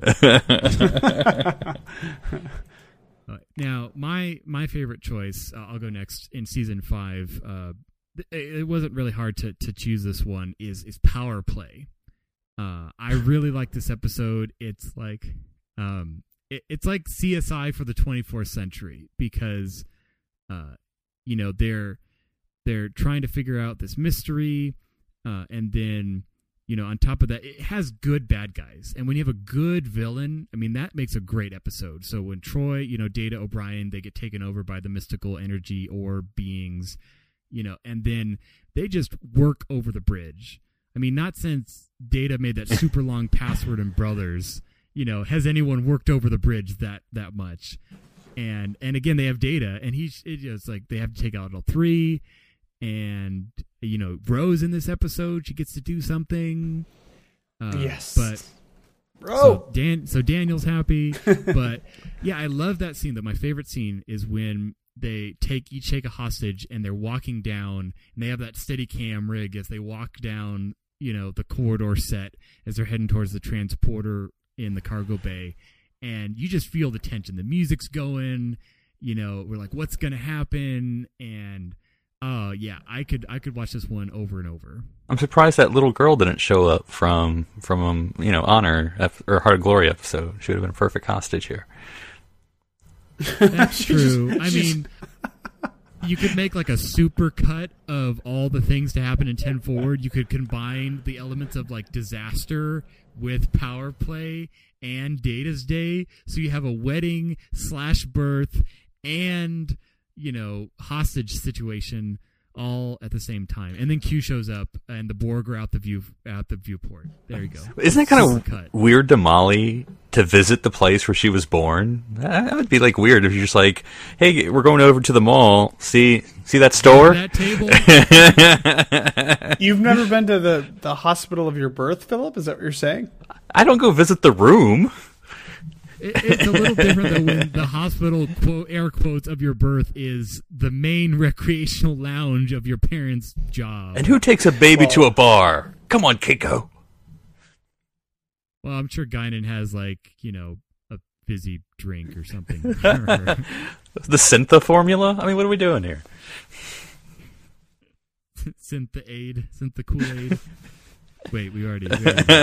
Now, my favorite choice, I'll go next, in season 5, it wasn't really hard to choose this one, is Power Play. I really like this episode. It's like it's like CSI for the 24th century, because they're trying to figure out this mystery. And then, on top of that, it has good bad guys. And when you have a good villain, I mean, that makes a great episode. So when Troy, Data, O'Brien, they get taken over by the mystical energy or beings, and then they just work over the bridge. I mean, not since Data made that super long password in Brothers, has anyone worked over the bridge that much. And again, they have Data, and it's like they have to take out all 3. And Rose in this episode, she gets to do something. Yes, but so Daniel's happy. But yeah, I love that scene. Though my favorite scene is when they each take a hostage, and they're walking down, and they have that steady cam rig as they walk down, the corridor set as they're heading towards the transporter in the cargo bay, and you just feel the tension. The music's going. We're like, what's gonna happen? And oh yeah, I could watch this one over and over. I'm surprised that little girl didn't show up from Honor or Heart of Glory episode. She would have been a perfect hostage here. That's true. I mean, you could make like a super cut of all the things to happen in 10 Forward. You could combine the elements of like disaster with Power Play and Data's Day, so you have a wedding / birth and, hostage situation all at the same time. And then Q shows up and the Borg are out the viewport. There you go. Isn't it kind of weird to Molly to visit the place where she was born? That would be like weird if you're just like, hey, we're going over to the mall. See that store? That table? You've never been to the hospital of your birth, Philip? Is that what you're saying? I don't go visit the room. It's a little different than when the hospital, air quotes, of your birth is the main recreational lounge of your parents' job. And who takes a baby to a bar? Come on, Keiko. Well, I'm sure Guinan has, a fizzy drink or something. The Syntha formula? I mean, what are we doing here? Syntha Kool-Aid. Wait, we already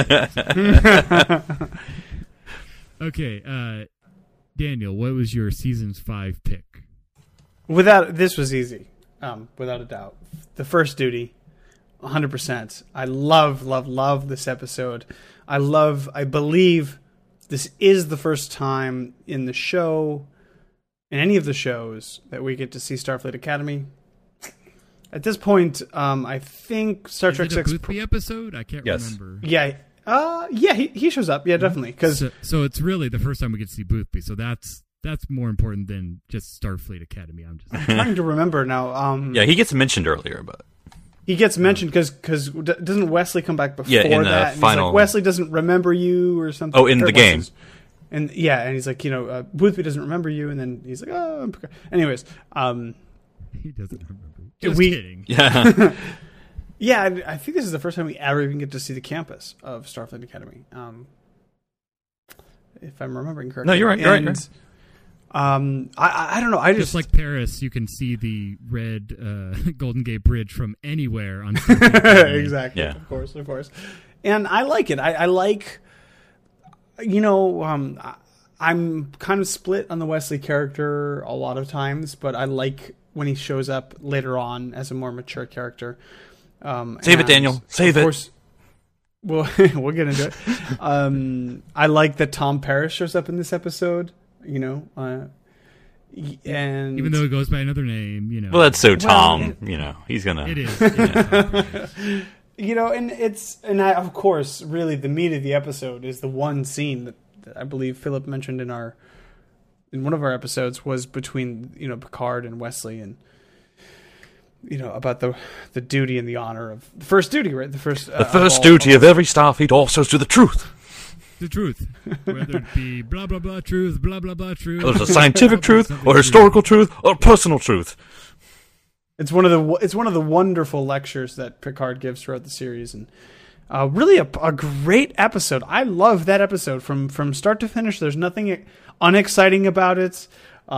Okay, Daniel, what was your season 5 pick? This was easy, without a doubt. The First Duty, 100%. I love this episode. I believe this is the first time in the show, in any of the shows, that we get to see Starfleet Academy. At this point, I think Star Trek 6... Is it a Boothby episode? I can't remember. Yeah, he shows up. Yeah, definitely. So it's really the first time we get to see Boothby. So that's more important than just Starfleet Academy. I'm trying to remember now. Yeah, he gets mentioned earlier, but he gets mentioned because doesn't Wesley come back before in that? The final... He's like, Wesley doesn't remember you or something. Oh, in the game. And he's like, Boothby doesn't remember you, and then he's like, oh, I'm... Anyways, he doesn't remember. Just kidding. Yeah. Yeah, I think this is the first time we ever even get to see the campus of Starfleet Academy. If I'm remembering correctly. No, you're right. You're right. I don't know. I just like Paris, you can see the red Golden Gate Bridge from anywhere on Starfleet. Exactly. Yeah. Of course. And I like it. I like, I'm kind of split on the Wesley character a lot of times, but I like when he shows up later on as a more mature character. Save it, Daniel. Save it. Of course, we'll get into it. I like that Tom Paris shows up in this episode. And even though it goes by another name, Well, that's so Tom. He's gonna. It is. And of course, really, the meat of the episode is the one scene that I believe Philip mentioned in one of our episodes was between Picard and Wesley and. About the duty and the honor of the first duty, right? The first duty of every Starfleet officer is to the truth. The truth, whether it be blah blah blah truth, blah blah blah truth. Whether it's a scientific truth or historical truth or personal truth. It's one of the wonderful lectures that Picard gives throughout the series, and really a great episode. I love that episode from start to finish. There's nothing unexciting about it.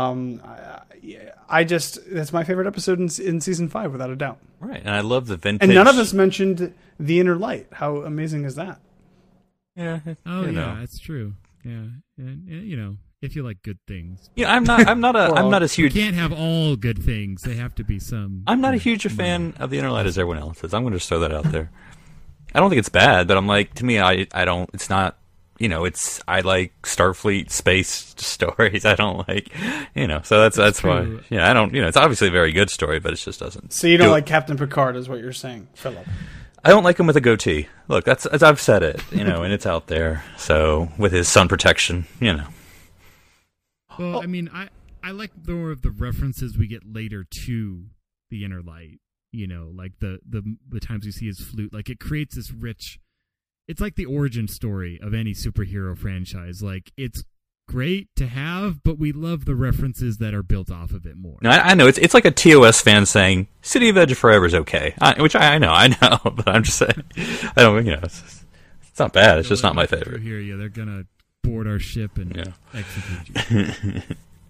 That's my favorite episode in season 5, without a doubt. Right, and I love the vintage. And none of us mentioned the Inner Light. How amazing is that? Yeah. Yeah, that's true. Yeah, and if you like good things. Yeah, I'm not as huge. You can't have all good things. They have to be some. I'm not a huge fan of the Inner Light as everyone else is. I'm going to just throw that out there. I don't think it's bad, but I'm like, to me, I don't. It's not. I like Starfleet space stories. I don't like, so that's why. Yeah, I don't. It's obviously a very good story, but it just doesn't. So you don't like Captain Picard, is what you're saying, Philip? I don't like him with a goatee. Look, that's as I've said it, and it's out there. So with his sun protection, Well, I mean, I like more of the references we get later to the Inner Light. Like the times we see his flute, like it creates this rich. It's like the origin story of any superhero franchise. Like, it's great to have, but we love the references that are built off of it more. No, I know. It's like a TOS fan saying, City of Edge Forever is okay. Which I know, but I'm just saying, I don't, it's not bad. It's just not my favorite. Here, yeah, they're going to board our ship and execute you.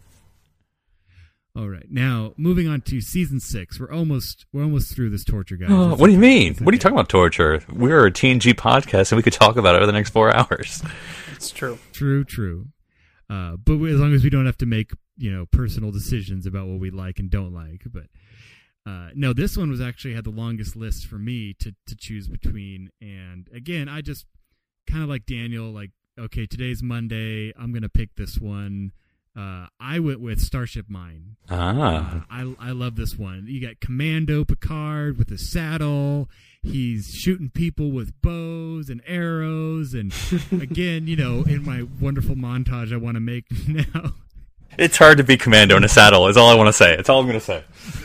All right, now moving on to season 6. We're almost through this torture, guys. Oh, what do you mean? What are you talking about torture? We're a TNG podcast, and we could talk about it over the next 4 hours. It's true. True. But as long as we don't have to make personal decisions about what we like and don't like. But no, this one was actually had the longest list for me to choose between. And again, I just kind of like Daniel. Like, okay, today's Monday. I'm gonna pick this one. I went with Starship Mine. I love this one. You got Commando Picard with his saddle. He's shooting people with bows and arrows. And again, in my wonderful montage I want to make now. It's hard to be Commando in a saddle, is all I want to say. That's all I'm going to say.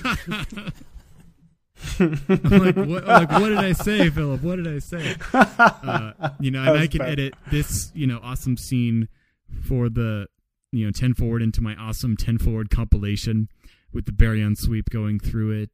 What did I say, Philip? What did I say? And I can edit this, awesome scene for the 10 forward into my awesome 10 forward compilation with the Baryon sweep going through it.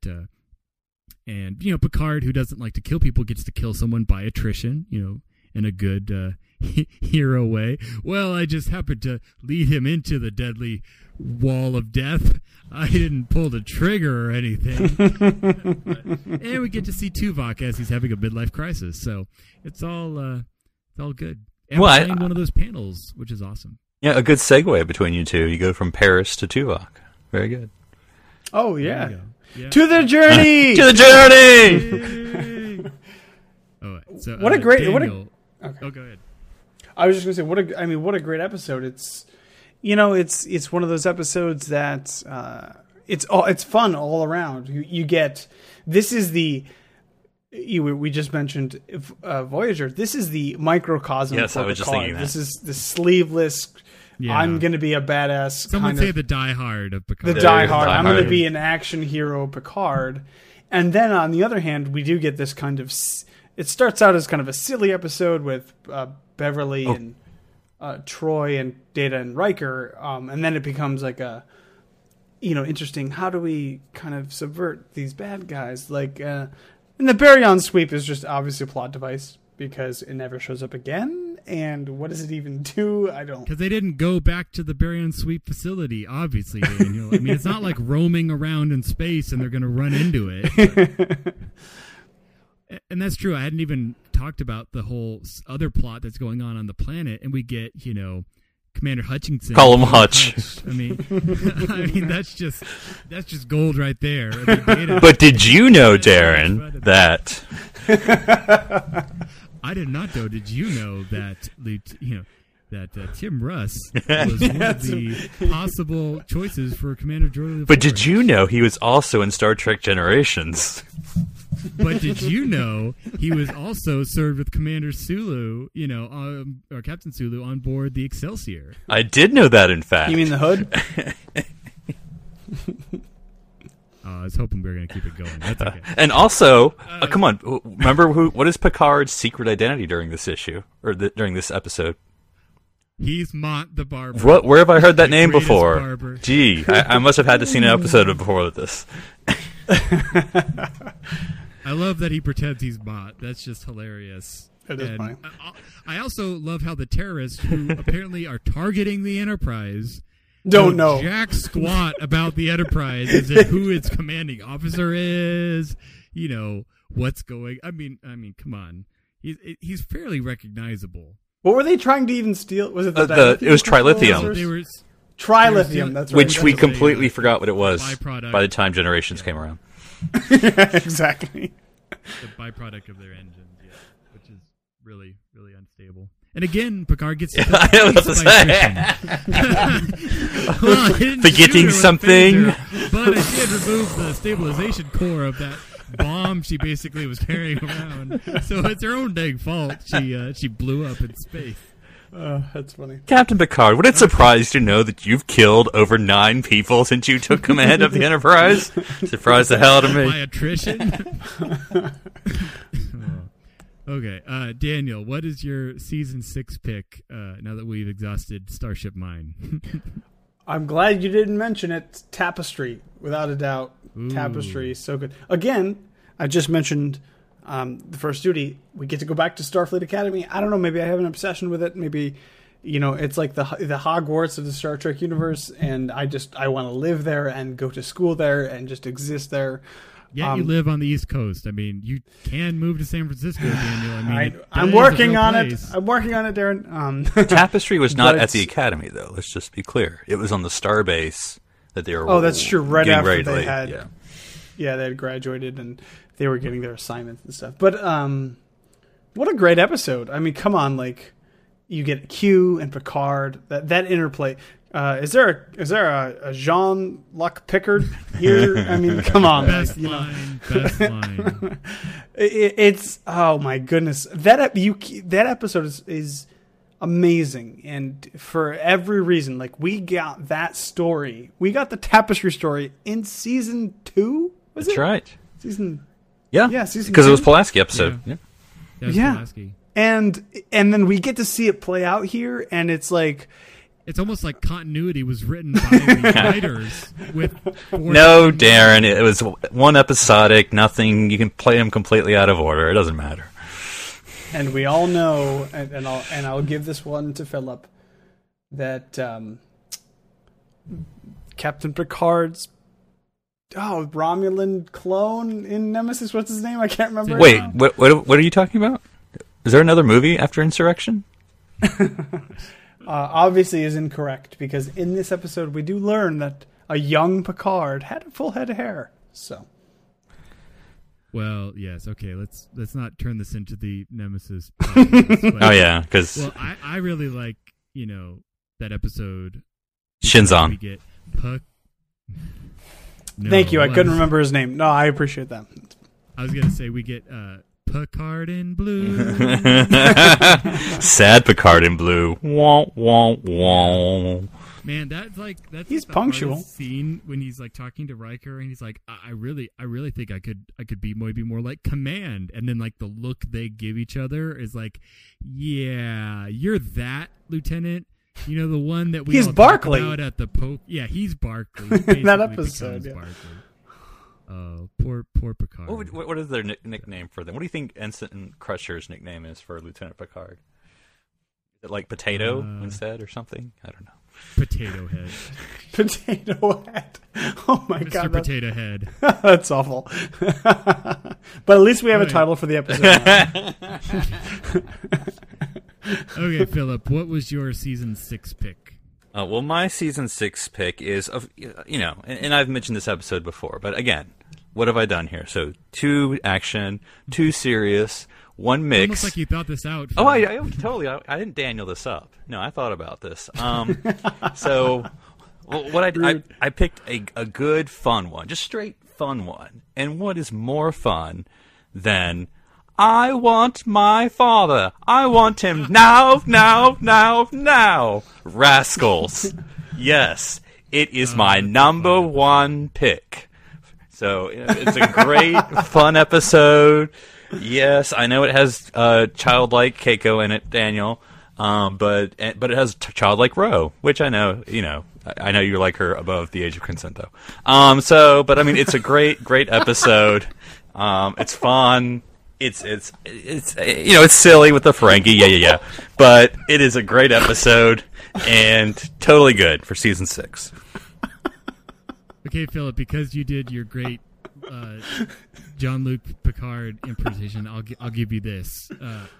And Picard, who doesn't like to kill people, gets to kill someone by attrition, in a good hero way. Well, I just happened to lead him into the deadly wall of death. I didn't pull the trigger or anything. And we get to see Tuvok as he's having a midlife crisis. So it's all good. And we're playing one of those panels, which is awesome. Yeah, a good segue between you two. You go from Paris to Tuvok. Very good. Oh, yeah. To the journey! To the journey! So, what a great... Daniel, okay. Oh, go ahead. I was just going to say, what a great episode. It's, it's one of those episodes that it's fun all around. You get... This is the... we just mentioned Voyager. This is the microcosm. Yes, I was just thinking that. This is the sleeveless. Yeah. I'm going to be a badass. Someone say the diehard of Picard. The diehard. I'm going to be an action hero, Picard. And then on the other hand, we do get this kind of. It starts out as kind of a silly episode with Beverly and Troy and Data and Riker, and then it becomes like a. Interesting. How do we kind of subvert these bad guys? Like. And the Baryon sweep is just obviously a plot device because it never shows up again. And what does it even do? I don't... Because they didn't go back to the Baryon sweep facility, obviously, Daniel. I mean, it's not like roaming around in space and they're going to run into it. And that's true. I hadn't even talked about the whole other plot that's going on the planet. And we get, Commander Hutchinson. Call him Hutch. I mean, that's just gold right there. But did you know, Darren, that I did not know? Did you know that that Tim Russ was one of the possible choices for Commander Geordi? But did you know he was also in Star Trek Generations? But did you know he was also served with Commander Sulu, or Captain Sulu on board the Excelsior? I did know that, in fact. You mean the hood? I was hoping we were going to keep it going. That's okay. And also, come on, remember what is Picard's secret identity during this issue, or during this episode? He's Mont the Barber. Where have I heard that name before? Barber. Gee, I must have had to see an episode before with this. I love that he pretends he's Mont. That's just hilarious. It is funny. I also love how the terrorists who apparently are targeting the Enterprise don't know jack squat about the Enterprise, as in who its commanding officer is, what's going. I mean, come on, he's fairly recognizable. What were they trying to even steal? Was it it was trilithium? They were trilithium. That's right. Which we completely forgot what it was by the time Generations came around. Exactly. The byproduct of their engines, which is really, really unstable. And again, Picard gets to forgetting something. But I did remove the stabilization core of that bomb she basically was carrying around. So it's her own dang fault. She blew up in space. That's funny. Captain Picard, would it surprise you to know that you've killed over 9 people since you took command of the Enterprise? Surprise the hell out of me. By attrition? Okay, Daniel, what is your season 6 pick now that we've exhausted Starship Mine? I'm glad you didn't mention it. Tapestry, without a doubt. Ooh. Tapestry is so good. Again, I just mentioned the First Duty. We get to go back to Starfleet Academy. I don't know, maybe I have an obsession with it. Maybe, it's like the Hogwarts of the Star Trek universe, and I want to live there and go to school there and just exist there. Yeah, you live on the East Coast. I mean, you can move to San Francisco, Daniel. I mean, I'm working on it. I'm working on it, Darren. Tapestry was not at the Academy, though. Let's just be clear. It was on the Starbase that they were. Oh, that's true. Right after they had, they had graduated and they were getting their assignments and stuff. But what a great episode! I mean, come on, you get Q and Picard. That interplay. Is there a Jean-Luc Picard here? I mean, come on, best line. It's oh my goodness, that episode is amazing, and for every reason. Like, we got that story, we got the Tapestry story in season 2. That's right. Season, season because it was Pulaski episode. Yeah. Pulaski. And then we get to see it play out here, and it's like. It's almost like continuity was written by the writers. No, Darren, it was one episodic, nothing. You can play them completely out of order. It doesn't matter. And we all know, and I'll give this one to Philip, that Captain Picard's Romulan clone in Nemesis. What's his name? I can't remember. Wait, what are you talking about? Is there another movie after Insurrection? Obviously is incorrect, because in this episode we do learn that a young Picard had a full head of hair. So, well, yes, okay. Let's not turn this into the Nemesis podcast, oh yeah, because I really like that episode. Shinzon. We get Thank you. I couldn't remember his name. No, I appreciate that. I was gonna say we get Picard in blue. Sad Picard in blue. Wah, wah, wah. Man, that's he's the punctual scene when he's like talking to Riker, and he's like, I really think I could be maybe more like Command, and then like the look they give each other is like, yeah, you're that Lieutenant. The one that we all Barclay. Talk about at the Pope. Yeah, he's Barclay. That episode. Yeah. Barclay. Oh, poor Picard. What is their nickname for them? What do you think Ensign Crusher's nickname is for Lieutenant Picard? Is it like Potato instead or something? I don't know. Potato Head. Potato Head. Oh my Mr. God. Potato Head. That's awful. But at least we have a title for the episode. Okay, Philip, what was your season 6 pick? Well, my season 6 pick is and I've mentioned this episode before, but again, what have I done here? So 2 action, 2 serious, 1 mix. Almost like you thought this out. Oh, I totally. I didn't Daniel this up. No, I thought about this. So what I picked a good fun one, just straight fun one. And what is more fun than I want my father. I want him now, now, now, now. Rascals. Yes, it is my number 1 pick. So it's a great, fun episode. Yes, I know it has childlike Keiko in it, Daniel, but it has childlike Ro, which I know you like her above the age of consent, though. But I mean, it's a great episode. It's fun. It's silly with the Ferengi, yeah. But it is a great episode and totally good for season 6. Okay, Philip, because you did your great Jean-Luc Picard impersonation, I'll give you this.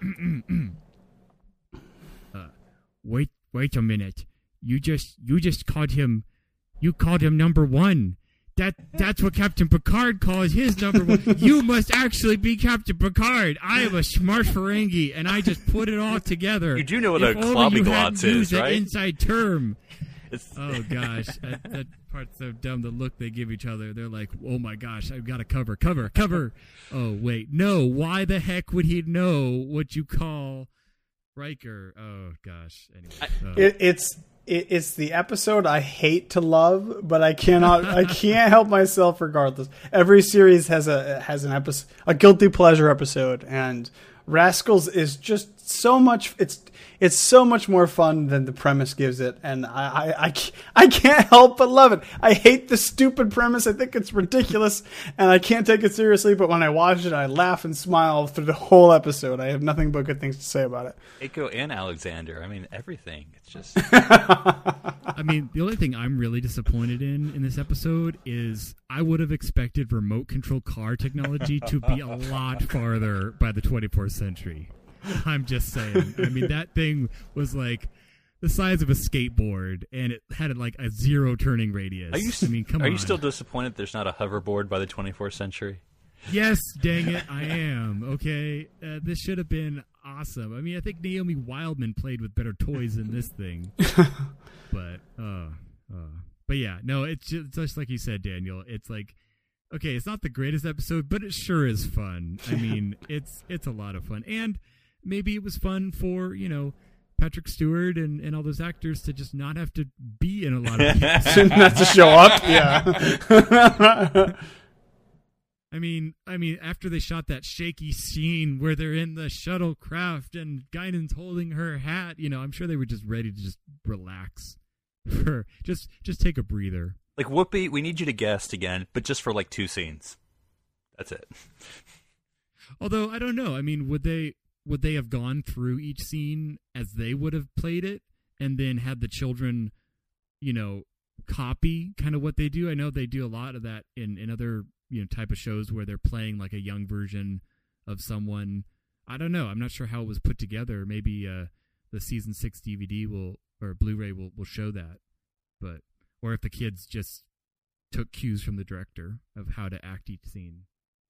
Wait a minute. You just called him. You called him number 1. That's what Captain Picard calls his number 1. You must actually be Captain Picard. I am a smart Ferengi, and I just put it all together. You do know what a clobby-glotz is, right? That inside term. Oh gosh, that part's so dumb. The look they give each other, they're like, "Oh my gosh, I've got to cover." Oh wait, no. Why the heck would he know what you call Riker? Oh gosh. Anyway, It's the episode I hate to love, but I can't help myself regardless. Every series has an episode, a guilty pleasure episode, and Rascals is just so much. It's so much more fun than the premise gives it, and I can't help but love it. I hate the stupid premise. I think it's ridiculous, and I can't take it seriously. But when I watch it, I laugh and smile through the whole episode. I have nothing but good things to say about it. Eiko and Alexander. I mean, everything. It's just. I mean, the only thing I'm really disappointed in this episode is I would have expected remote control car technology to be a lot farther by the 24th century. I'm just saying. I mean, that thing was like the size of a skateboard, and it had like a 0 turning radius. Come on. Are you still disappointed there's not a hoverboard by the 24th century? Yes, dang it, I am. Okay, this should have been awesome. I mean, I think Naomi Wildman played with better toys than this thing. But yeah, no, it's just like you said, Daniel. It's like, okay, it's not the greatest episode, but it sure is fun. I mean, it's a lot of fun. And maybe it was fun for, Patrick Stewart and all those actors to just not have to be in a lot of not to show up. Yeah. I mean, after they shot that shaky scene where they're in the shuttlecraft and Guinan's holding her hat, I'm sure they were just ready to just relax, for just take a breather. Like, Whoopi, we need you to guest again, but just for like 2 scenes. That's it. Although I don't know. I mean, would they have gone through each scene as they would have played it, and then had the children, copy kind of what they do? I know they do a lot of that in other type of shows where they're playing like a young version of someone. I don't know. I'm not sure how it was put together. Maybe the season 6 DVD or Blu-ray will show that, or if the kids just took cues from the director of how to act each scene.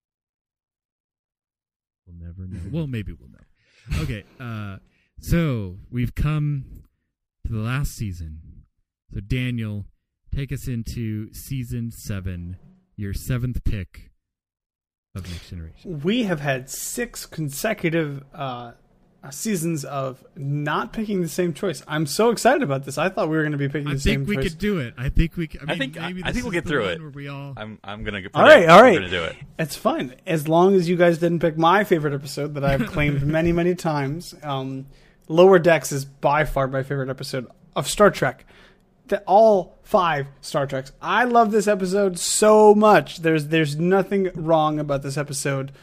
We'll never know. Well, maybe we'll know. Okay, so we've come to the last season. So Daniel, take us into season 7. Your 7th pick of Next Generation. We have had 6 consecutive seasons of not picking the same choice. I'm so excited about this. I thought we were going to be picking the same choice. I think we could do it. I think we could. I think we'll get through it. I'm going to get. All right. We're going to do it. It's fine as long as you guys didn't pick my favorite episode that I've claimed many, many times. Lower Decks is by far my favorite episode of Star Trek. All 5 Star Treks. I love this episode so much. There's nothing wrong about this episode.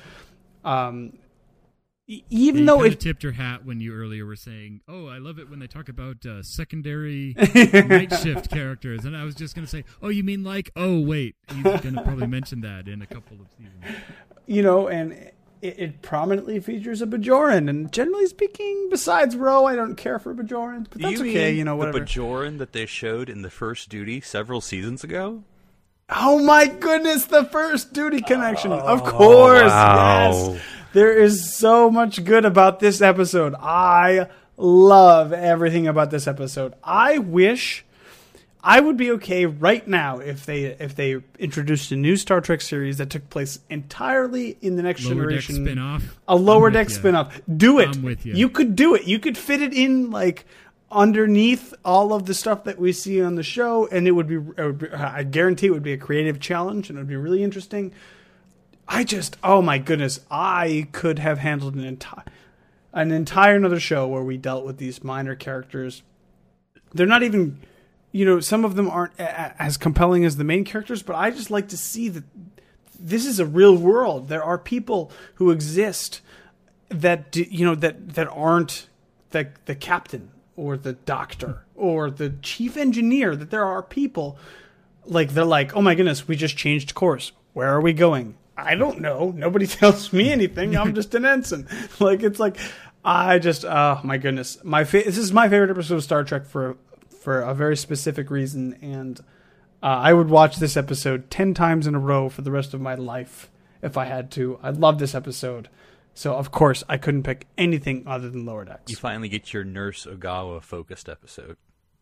Even though it tipped your hat when you earlier were saying, "Oh, I love it when they talk about secondary night shift characters," and I was just going to say, "Oh, you mean like? Oh, wait, he's going to probably mention that in a couple of seasons." And it prominently features a Bajoran, and generally speaking, besides Ro, I don't care for Bajorans, but that's okay. Whatever. The Bajoran that they showed in the First Duty several seasons ago. Oh my goodness, the First Duty connection! Of course, wow. Yes. There is so much good about this episode. I love everything about this episode. I wish I would be okay right now if they introduced a new Star Trek series that took place entirely in the Next Generation. Lower Deck spinoff. A Lower Deck spinoff. Do it. I'm with you. You could do it. You could fit it in like underneath all of the stuff that we see on the show, and it would be I guarantee it would be a creative challenge, and it would be really interesting. Oh my goodness, I could have handled an entire another show where we dealt with these minor characters. They're not even, some of them aren't as compelling as the main characters, but I just like to see that this is a real world. There are people who exist that that aren't the captain or the doctor or the chief engineer. That there are people they're like, oh my goodness, we just changed course. Where are we going? I don't know. Nobody tells me anything. I'm just an ensign. Oh my goodness. This is my favorite episode of Star Trek for a very specific reason, and I would watch this episode 10 times in a row for the rest of my life if I had to. I love this episode. So, of course, I couldn't pick anything other than Lower Decks. You finally get your Nurse Ogawa focused episode.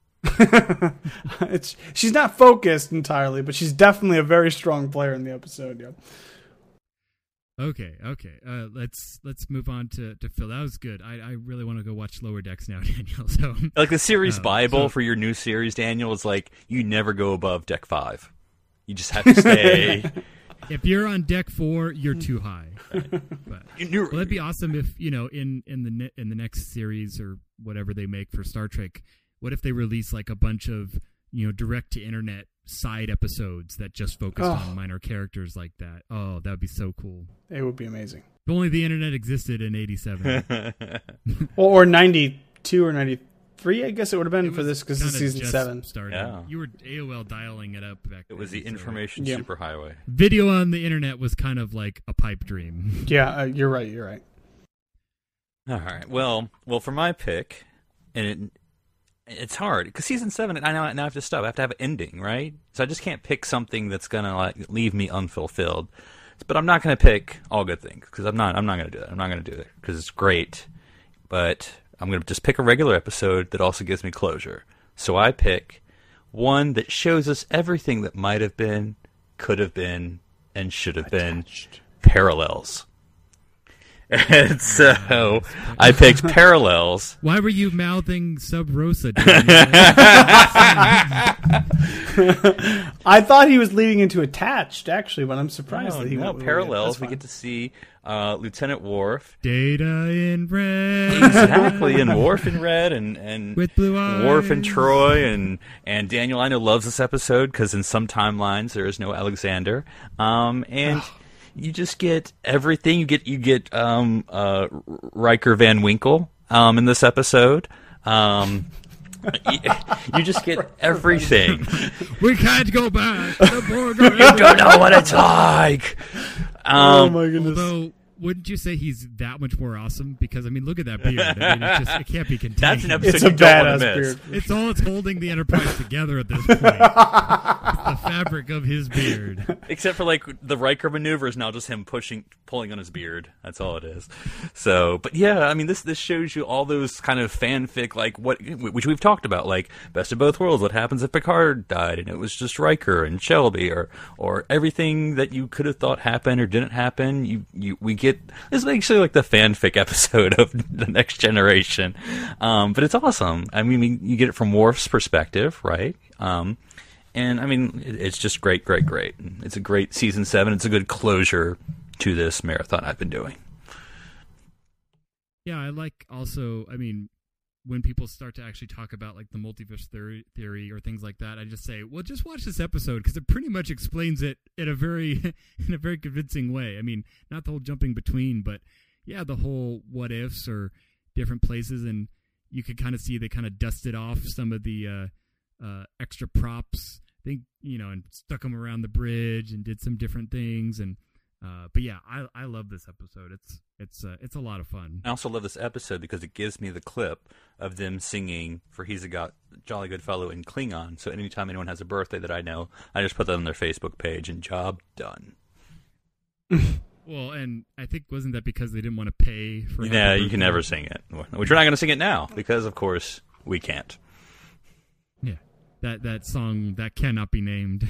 She's not focused entirely, but she's definitely a very strong player in the episode. Yeah. Okay. Let's move on to Phil. That was good. I really want to go watch Lower Decks now, Daniel. So, like the series Bible for your new series, Daniel, is like you never go above Deck 5. You just have to stay. If you're on Deck 4, you're too high. Right. But that'd be awesome if in the next series or whatever they make for Star Trek. What if they release like a bunch of direct to internet side episodes that just focused on minor characters like that? Oh, that would be so cool. It would be amazing. If only the internet existed in 87. or 92 or 93, I guess it would have been for this because it's season 7. Yeah. You were AOL dialing it up back then. It was the information superhighway. Video on the internet was kind of like a pipe dream. Yeah, you're right. All right. Well, for my pick, and it's hard because season 7. I now have to stop. I have to have an ending, right? So I just can't pick something that's gonna leave me unfulfilled. But I'm not gonna pick All Good Things because I'm not gonna do that. I'm not gonna do it because it's great, but I'm going to just pick a regular episode that also gives me closure. So I pick one that shows us everything that might have been, could have been, and should have been. Parallels. And so I picked Parallels. Why were you mouthing Sub Rosa? I thought he was leading into Attached, actually, but I'm surprised that he went Parallels. We get to see Lieutenant Worf. Data in red. Exactly, and Worf in red, and with blue eyes. Worf and Troy, and Daniel I know loves this episode because in some timelines there is no Alexander. And you just get everything. You get Riker Van Winkle in this episode. You just get everything. We can't go back. You don't know what it's like. Oh my goodness. Although, wouldn't you say he's that much more awesome? Because, I mean, look at that beard. I mean, it can't be contained. That's an episode it's you a don't want to badass miss. beard. It's all it's holding the Enterprise together at this point. It's the fabric of his beard. Except for, like, the Riker maneuver is now just him pulling on his beard. That's all it is. So, but yeah, I mean, this shows you all those kind of fanfic, like, which we've talked about, like, Best of Both Worlds, what happens if Picard died, and it was just Riker and Shelby, or everything that you could have thought happened or didn't happen, we get. This is actually like the fanfic episode of The Next Generation. But it's awesome. I mean, you get it from Worf's perspective, right? And I mean, it's just great. It's a great season 7. It's a good closure to this marathon I've been doing. Yeah, I like also, I mean, when people start to actually talk about like the multiverse theory or things like that, I just say, well, just watch this episode because it pretty much explains it in a very convincing way. I mean, not the whole jumping between, but yeah, the whole what ifs or different places, and you could kind of see they kind of dusted off some of the extra props. I think, and stuck them around the bridge and did some different things. And but yeah, I love this episode. It's a lot of fun. I also love this episode because it gives me the clip of them singing for He's a Jolly Good Fellow in Klingon. So anytime anyone has a birthday that I know, I just put that on their Facebook page and job done. Well, and I think wasn't that because they didn't want to pay for it? Yeah, you can never sing it. Which we're not going to sing it now because, of course, we can't. Yeah, that song that cannot be named.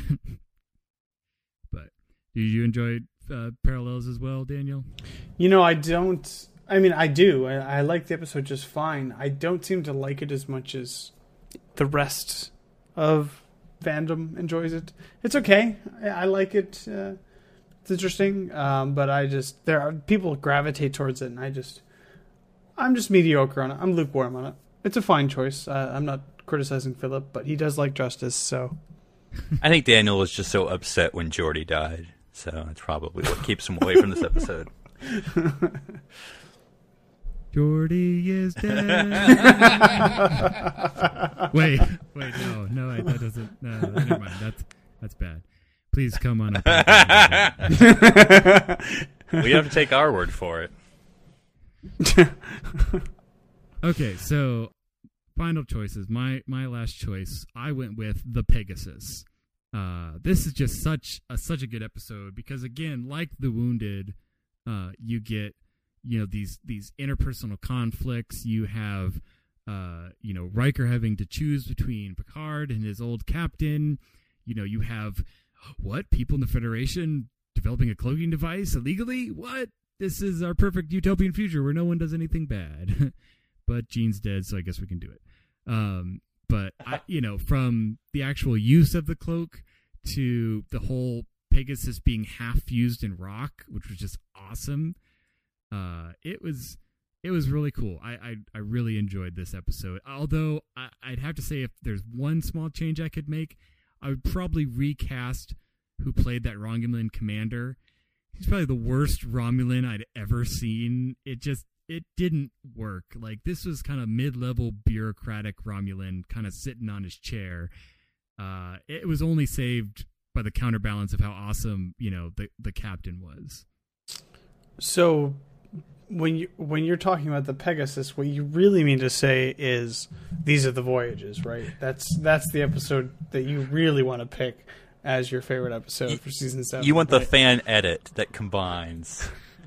But did you enjoy Parallels as well, Daniel? I don't. I mean, I do. I like the episode just fine. I don't seem to like it as much as the rest of fandom enjoys it. It's okay. I like it. It's interesting. But there are people gravitate towards it, and I'm just mediocre on it. I'm lukewarm on it. It's a fine choice. I'm not criticizing Philip, but he does like Justice, so. I think Daniel was just so upset when Geordi died. So it's probably what keeps him away from this episode. Geordi is dead. wait, no, that doesn't. No, never mind. That's bad. Please come on up. We have to take our word for it. Okay, so final choices. My last choice. I went with the Pegasus. This is just such a good episode because, again, like The Wounded, you get these interpersonal conflicts. You have Riker having to choose between Picard and his old captain. You have people in the Federation developing a cloaking device illegally. What? This is our perfect utopian future where no one does anything bad. But Jean's dead, so I guess we can do it. But from the actual use of the cloak to the whole Pegasus being half fused in rock, which was just awesome. It was really cool. I really enjoyed this episode. Although I'd have to say if there's one small change I could make, I would probably recast who played that Romulan commander. He's probably the worst Romulan I'd ever seen. It didn't work. Like, this was kind of mid-level bureaucratic Romulan kind of sitting on his chair. It was only saved by the counterbalance of how awesome, the captain was. So when you're talking about the Pegasus, what you really mean to say is these are the voyages, right? That's the episode that you really want to pick as your favorite episode for season 7. You want the fan edit that combines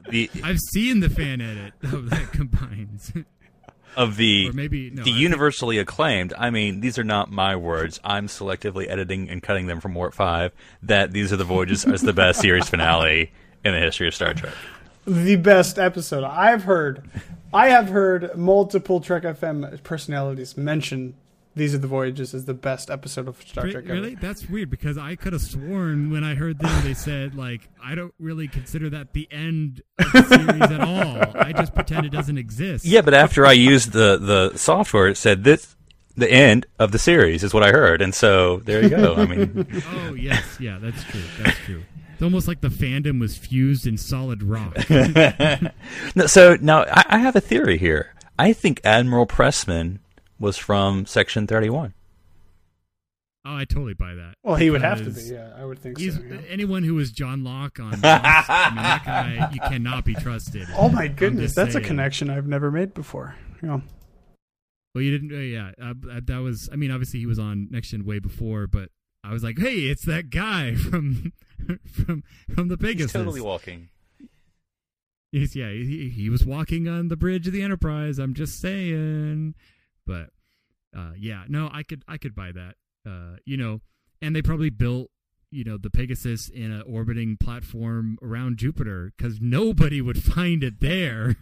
I've seen the fan edit that combines. Of the or maybe, no, the universally acclaimed, I mean, these are not my words. I'm selectively editing and cutting them from Warp 5, that These Are the Voyages is the best series finale in the history of Star Trek. The best episode. I have heard multiple Trek FM personalities mention These Are the Voyages as the best episode of Star Trek ever. Really? That's weird, because I could have sworn when I heard them, they said, like, I don't really consider that the end of the series at all. I just pretend it doesn't exist. Yeah, but after I used the software, it said this, the end of the series is what I heard. And so there you go. I mean, oh, yes. Yeah, that's true. That's true. It's almost like the fandom was fused in solid rock. No, so now I have a theory here. I think Admiral Pressman was from Section 31. Oh, I totally buy that. Well, he would have to be, yeah. I would think so. Yeah. Anyone who was John Locke on Lost, I mean, that guy, you cannot be trusted. Oh, my goodness. That's a connection I've never made before. Yeah. Well, you didn't, yeah. That was, I mean, obviously he was on Next Gen way before, but I was like, hey, it's that guy from the Pegasus. He's totally walking. He was walking on the bridge of the Enterprise. I'm just saying. But yeah, no, I could buy that. And they probably built, the Pegasus in an orbiting platform around Jupiter because nobody would find it there.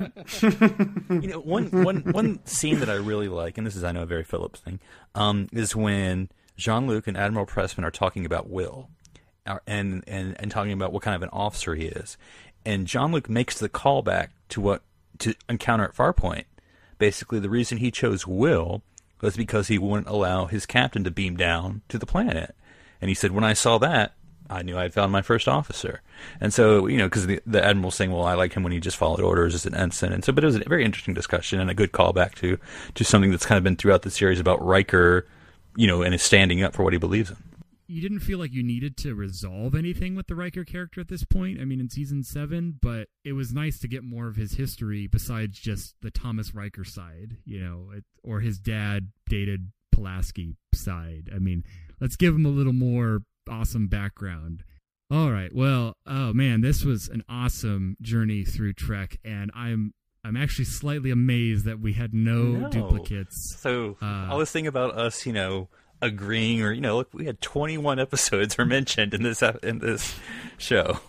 One scene that I really like, and this is, I know, a very Phillips thing, is when Jean-Luc and Admiral Pressman are talking about Will, and talking about what kind of an officer he is, and Jean-Luc makes the callback to Encounter at Farpoint. Basically, the reason he chose Will was because he wouldn't allow his captain to beam down to the planet. And he said, when I saw that, I knew I'd found my first officer. And so, because the Admiral's saying, well, I like him when he just followed orders as an ensign. And so, but it was a very interesting discussion and a good callback to something that's kind of been throughout the series about Riker, and his standing up for what he believes in. You didn't feel like you needed to resolve anything with the Riker character at this point, I mean, in Season 7, but it was nice to get more of his history besides just the Thomas Riker side, or his dad dated Pulaski side. I mean, let's give him a little more awesome background. All right, well, oh man, this was an awesome journey through Trek, and I'm actually slightly amazed that we had no duplicates. So all this thing about us, agreeing, or look, we had 21 episodes are mentioned in this show.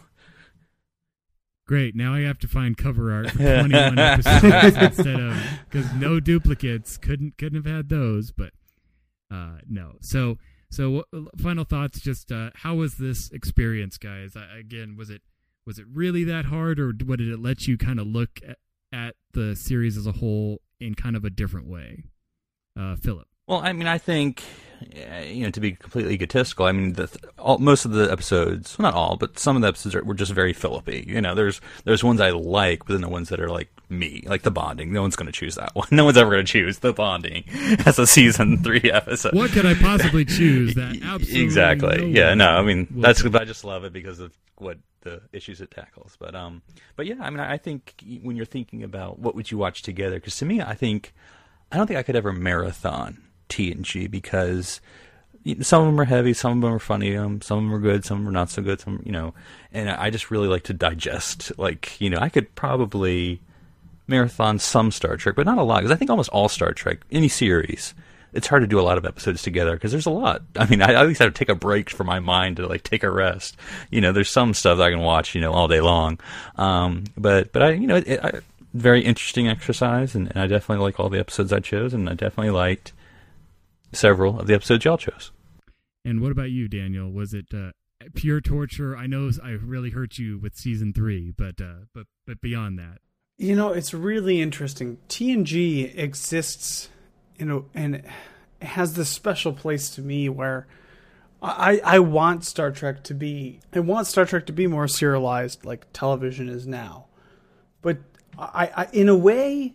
Great. Now I have to find cover art for 21 episodes instead of, because no duplicates, couldn't have had those, but no. So final thoughts. Just how was this experience, guys? Again, was it really that hard, or what did it let you kind of look at the series as a whole in kind of a different way? Philip. Well, I mean, I think, to be completely egotistical, I mean, most of the episodes, well, not all, but some of the episodes were just very Phillippy. There's ones I like, but then the ones that are like me, like the bonding. No one's going to choose that one. No one's ever going to choose the bonding as a Season 3 episode. What could I possibly choose? That absolutely exactly. I mean, I just love it because of what the issues it tackles. But yeah, I mean, I think when you're thinking about what would you watch together, because to me, I don't think I could ever marathon TNG because some of them are heavy, some of them are funny, some of them are good, some of them are not so good, and I just really like to digest. I could probably marathon some Star Trek, but not a lot, because I think almost all Star Trek, any series, it's hard to do a lot of episodes together because there's a lot. I mean, I at least have to take a break for my mind to take a rest. There's some stuff that I can watch, all day long. But I very interesting exercise, and I definitely like all the episodes I chose, and I definitely liked several of the episodes y'all chose. And what about you, Daniel? Was it pure torture? I know I really hurt you with Season 3, but beyond that, it's really interesting. TNG exists, and it has this special place to me where I want Star Trek to be more serialized, like television is now, but I in a way.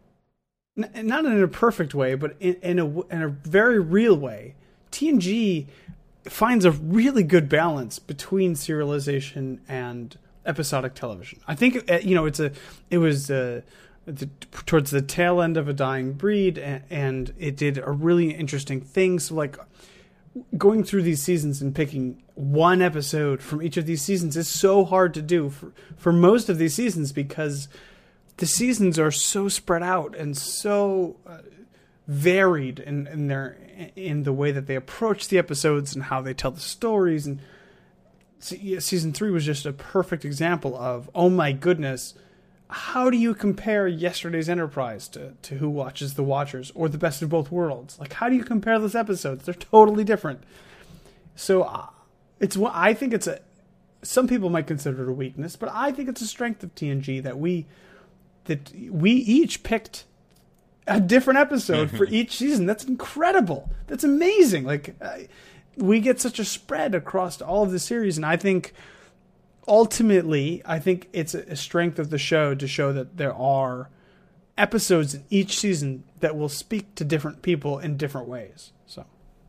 Not in a perfect way, but in a very real way, TNG finds a really good balance between serialization and episodic television. I think it was towards the tail end of A Dying Breed, and it did a really interesting thing. So going through these seasons and picking one episode from each of these seasons is so hard to do for most of these seasons, because the seasons are so spread out and so varied in the way that they approach the episodes and how they tell the stories. And season 3 was just a perfect example of, oh my goodness, how do you compare yesterday's Enterprise to Who Watches the Watchers or The Best of Both Worlds? Like, how do you compare those episodes? They're totally different. So I think some people might consider it a weakness, but I think it's a strength of TNG that we each picked a different episode for each season. That's incredible. That's amazing. Like, we get such a spread across all of the series, and I think ultimately, it's a strength of the show to show that there are episodes in each season that will speak to different people in different ways. So,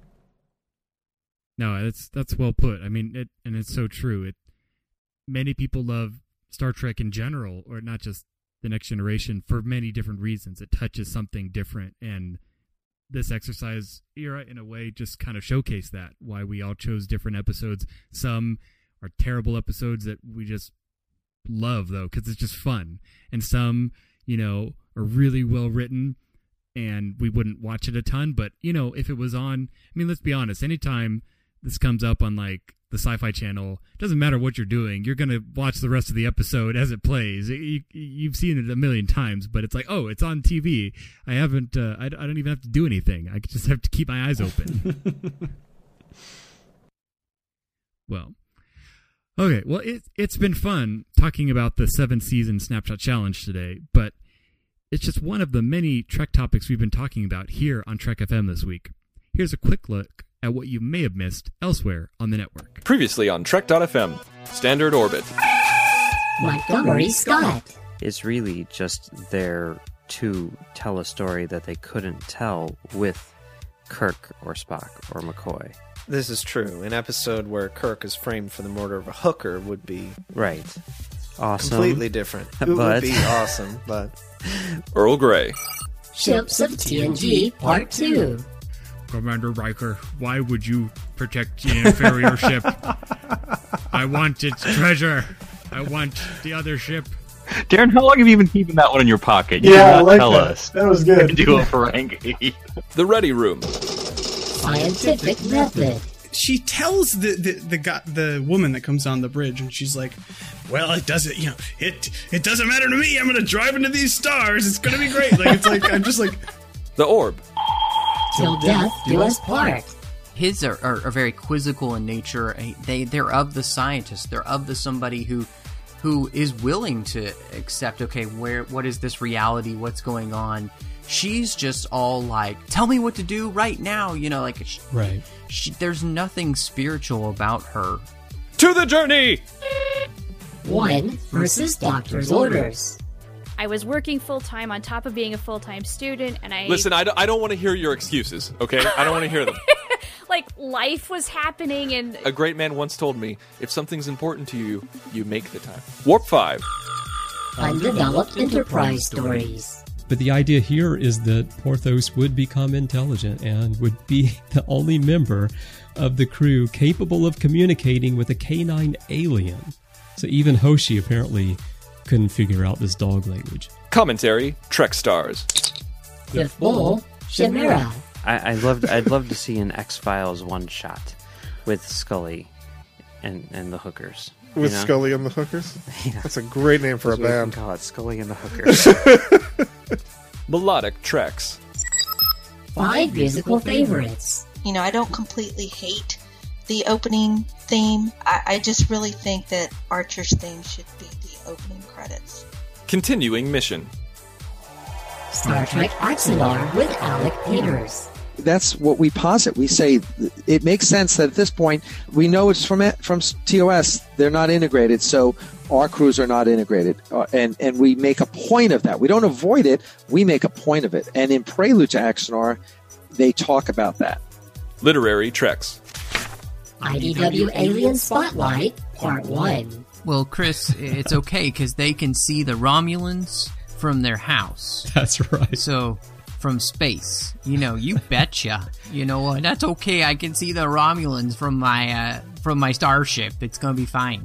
no, that's well put. I mean, it's so true. Many people love Star Trek in general, or not just The Next Generation, for many different reasons. It touches something different, and this exercise, you're right, in a way, just kind of showcased that, why we all chose different episodes. Some are terrible episodes that we just love, though, because it's just fun. And some, are really well written, and we wouldn't watch it a ton. But, if it was on, let's be honest, anytime this comes up on, like, the Sci-Fi Channel, it doesn't matter what you're doing, you're going to watch the rest of the episode as it plays. You've seen it a million times, but it's like, oh, it's on TV. I don't even have to do anything. I just have to keep my eyes open. Well, okay, well, it's been fun talking about the 7-season Snapshot Challenge today, but it's just one of the many Trek topics we've been talking about here on Trek FM this week. Here's a quick look at what you may have missed elsewhere on the network. Previously on Trek.fm, Standard Orbit. Montgomery Scott. It's really just there to tell a story that they couldn't tell with Kirk or Spock or McCoy. This is true. An episode where Kirk is framed for the murder of a hooker would be... Right. Awesome. Completely different. It would be awesome, but... Earl Grey. Ships of TNG Part 2. Commander Riker, why would you protect the inferior ship? I want its treasure. I want the other ship. Darren, how long have you been keeping that one in your pocket? You I like tell that. Us. That was good. Do a Ferengi. The Ready Room. Scientific method. She tells the woman that comes on the bridge, and she's like, "Well, it doesn't, it doesn't matter to me. I'm going to drive into these stars. It's going to be great." I'm just like, The Orb. Till death do us part. His are very quizzical in nature. They're of the scientist. They're of the somebody who is willing to accept, okay, what is this reality? What's going on? She's just all like, tell me what to do right now. Right. There's nothing spiritual about her. To the journey! One versus doctor's orders. I was working full-time on top of being a full-time student, and Listen, I don't want to hear your excuses, okay? I don't want to hear them. Life was happening, and... A great man once told me, if something's important to you, you make the time. Warp 5. Undeveloped Enterprise stories. But the idea here is that Porthos would become intelligent and would be the only member of the crew capable of communicating with a canine alien. So even Hoshi apparently couldn't figure out this dog language. Commentary, Trek Stars. Fifth Bull, Chimera. I'd love to see an X-Files one-shot with Scully and the hookers. With Scully and the Hookers? Yeah. That's a great name for a band. We can call it Scully and the Hookers. Melodic Treks. 5 musical favorites. I don't completely hate the opening theme. I just really think that Archer's theme should be the opening credits. Continuing Mission. Star Trek Axanar with Alec Peters. That's what we posit. We say it makes sense that at this point we know it's from TOS. They're not integrated, so our crews are not integrated, and we make a point of that. We don't avoid it. We make a point of it. And in Prelude to Axanar, they talk about that. Literary Treks. IDW Alien Spotlight Part 1. Well, Chris, it's okay because they can see the Romulans from their house. That's right. So from space. You betcha. That's okay. I can see the Romulans from my starship. It's gonna be fine.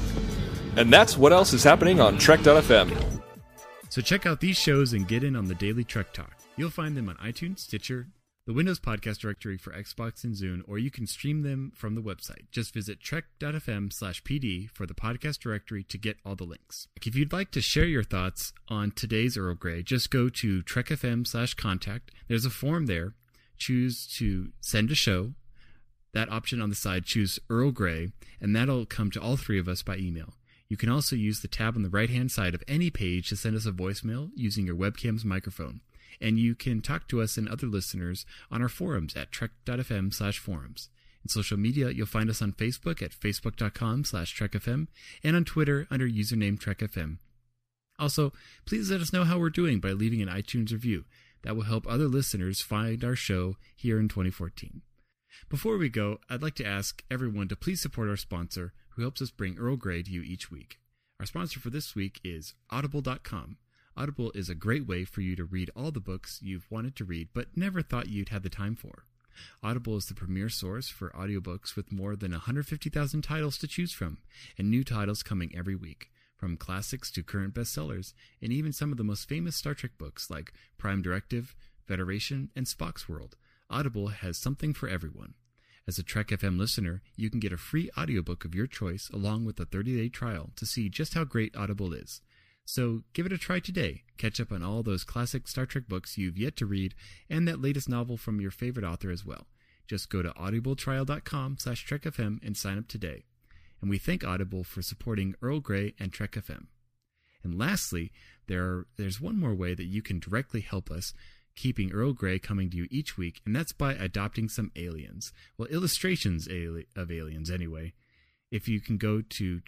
And that's what else is happening on Trek.fm. So check out these shows and get in on the daily Trek Talk. You'll find them on iTunes, Stitcher, the Windows Podcast Directory for Xbox and Zune, or you can stream them from the website. Just visit trek.fm/pd for the podcast directory to get all the links. If you'd like to share your thoughts on today's Earl Grey, just go to trekfm/contact. There's a form there. Choose to send a show. That option on the side, choose Earl Grey, and that'll come to all three of us by email. You can also use the tab on the right-hand side of any page to send us a voicemail using your webcam's microphone. And you can talk to us and other listeners on our forums at trek.fm/forums. In social media, you'll find us on Facebook at facebook.com/trekfm and on Twitter under username trekfm. Also, please let us know how we're doing by leaving an iTunes review. That will help other listeners find our show here in 2014. Before we go, I'd like to ask everyone to please support our sponsor, who helps us bring Earl Grey to you each week. Our sponsor for this week is Audible.com. Audible is a great way for you to read all the books you've wanted to read but never thought you'd have the time for. Audible is the premier source for audiobooks with more than 150,000 titles to choose from, and new titles coming every week, from classics to current bestsellers, and even some of the most famous Star Trek books like Prime Directive, Federation, and Spock's World. Audible has something for everyone. As a Trek FM listener, you can get a free audiobook of your choice along with a 30-day trial to see just how great Audible is. So give it a try today. Catch up on all those classic Star Trek books you've yet to read and that latest novel from your favorite author as well. Just go to audibletrial.com/trekfm and sign up today. And we thank Audible for supporting Earl Grey and Trek FM. And lastly, there's one more way that you can directly help us keeping Earl Grey coming to you each week, and that's by adopting some aliens. Well, illustrations of aliens anyway. If you can go to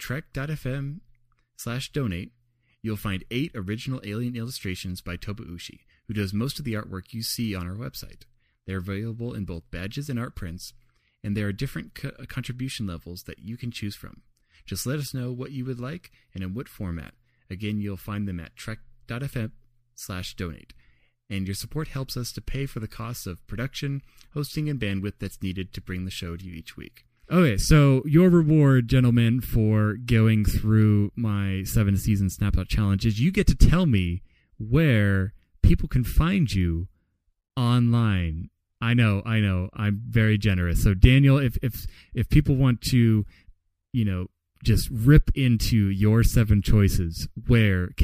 trek.fm/donate, you'll find 8 original alien illustrations by Toba Ushi, who does most of the artwork you see on our website. They're available in both badges and art prints, and there are different contribution levels that you can choose from. Just let us know what you would like and in what format. Again, you'll find them at trek.fm/donate. And your support helps us to pay for the costs of production, hosting, and bandwidth that's needed to bring the show to you each week. Okay, so your reward, gentlemen, for going through my 7-season Snapshot Challenge is you get to tell me where people can find you online. I know. I'm very generous. So, Daniel, if people want to, just rip into your 7 choices, what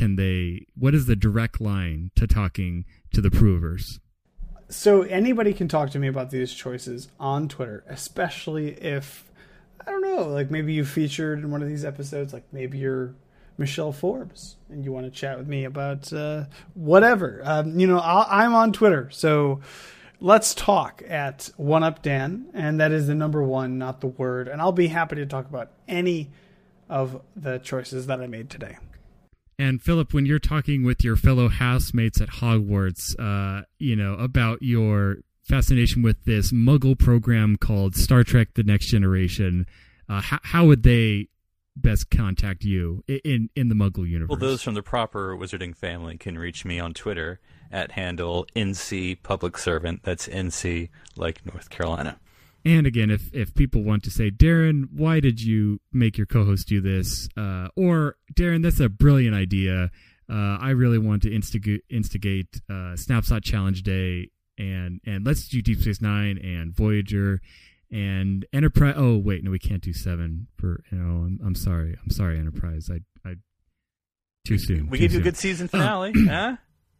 is the direct line to talking to the Provers? So anybody can talk to me about these choices on Twitter, especially if, I don't know, like maybe you featured in one of these episodes, like maybe you're Michelle Forbes and you want to chat with me about whatever. I'm on Twitter, so let's talk at OneUpDan, and that is the number 1, not the word, and I'll be happy to talk about any of the choices that I made today. And Philip, when you're talking with your fellow housemates at Hogwarts, about your fascination with this Muggle program called Star Trek: The Next Generation, how would they best contact you in the Muggle universe? Well, those from the proper wizarding family can reach me on Twitter at handle NC Public Servant. That's NC like North Carolina. And again, if people want to say, Darren, why did you make your co-host do this? Or, Darren, that's a brilliant idea. I really want to instigate Snapshot Challenge Day, and let's do Deep Space Nine and Voyager and Enterprise. Oh, wait, no, we can't do 7 for, I'm sorry, Enterprise. I too soon. We gave you a good season finale, huh?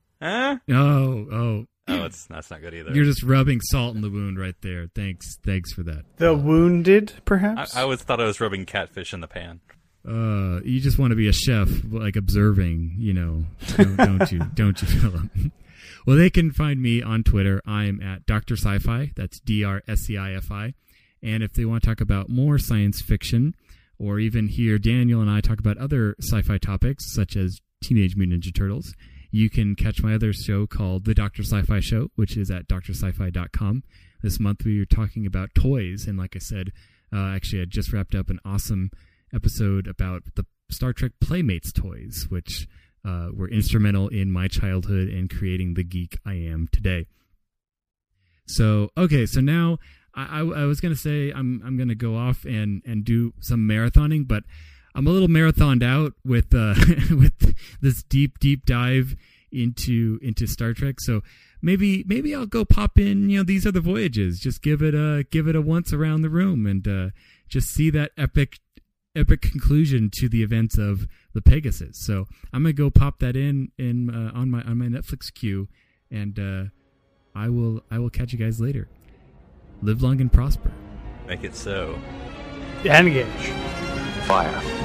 Oh, that's not good either. You're just rubbing salt in the wound right there. Thanks for that. The wounded, perhaps? I always thought I was rubbing catfish in the pan. You just want to be a chef, like observing, don't you, Philip? Well, they can find me on Twitter. I'm at Dr. Sci-Fi. That's DRSCIFI. And if they want to talk about more science fiction, or even hear Daniel and I talk about other sci-fi topics, such as Teenage Mutant Ninja Turtles, you can catch my other show called The Dr. Sci-Fi Show, which is at drsci-fi.com. This month we were talking about toys, and like I said, actually I just wrapped up an awesome episode about the Star Trek Playmates toys, which were instrumental in my childhood and creating the geek I am today. So, okay, so now I was going to say I'm going to go off and do some marathoning, but I'm a little marathoned out with with this deep dive into Star Trek. So maybe I'll go pop in, These Are the Voyages. Just give it a once around the room and just see that epic conclusion to the events of the Pegasus. So I'm gonna go pop that in on my Netflix queue, and I will catch you guys later. Live long and prosper. Make it so. Engage. Fire.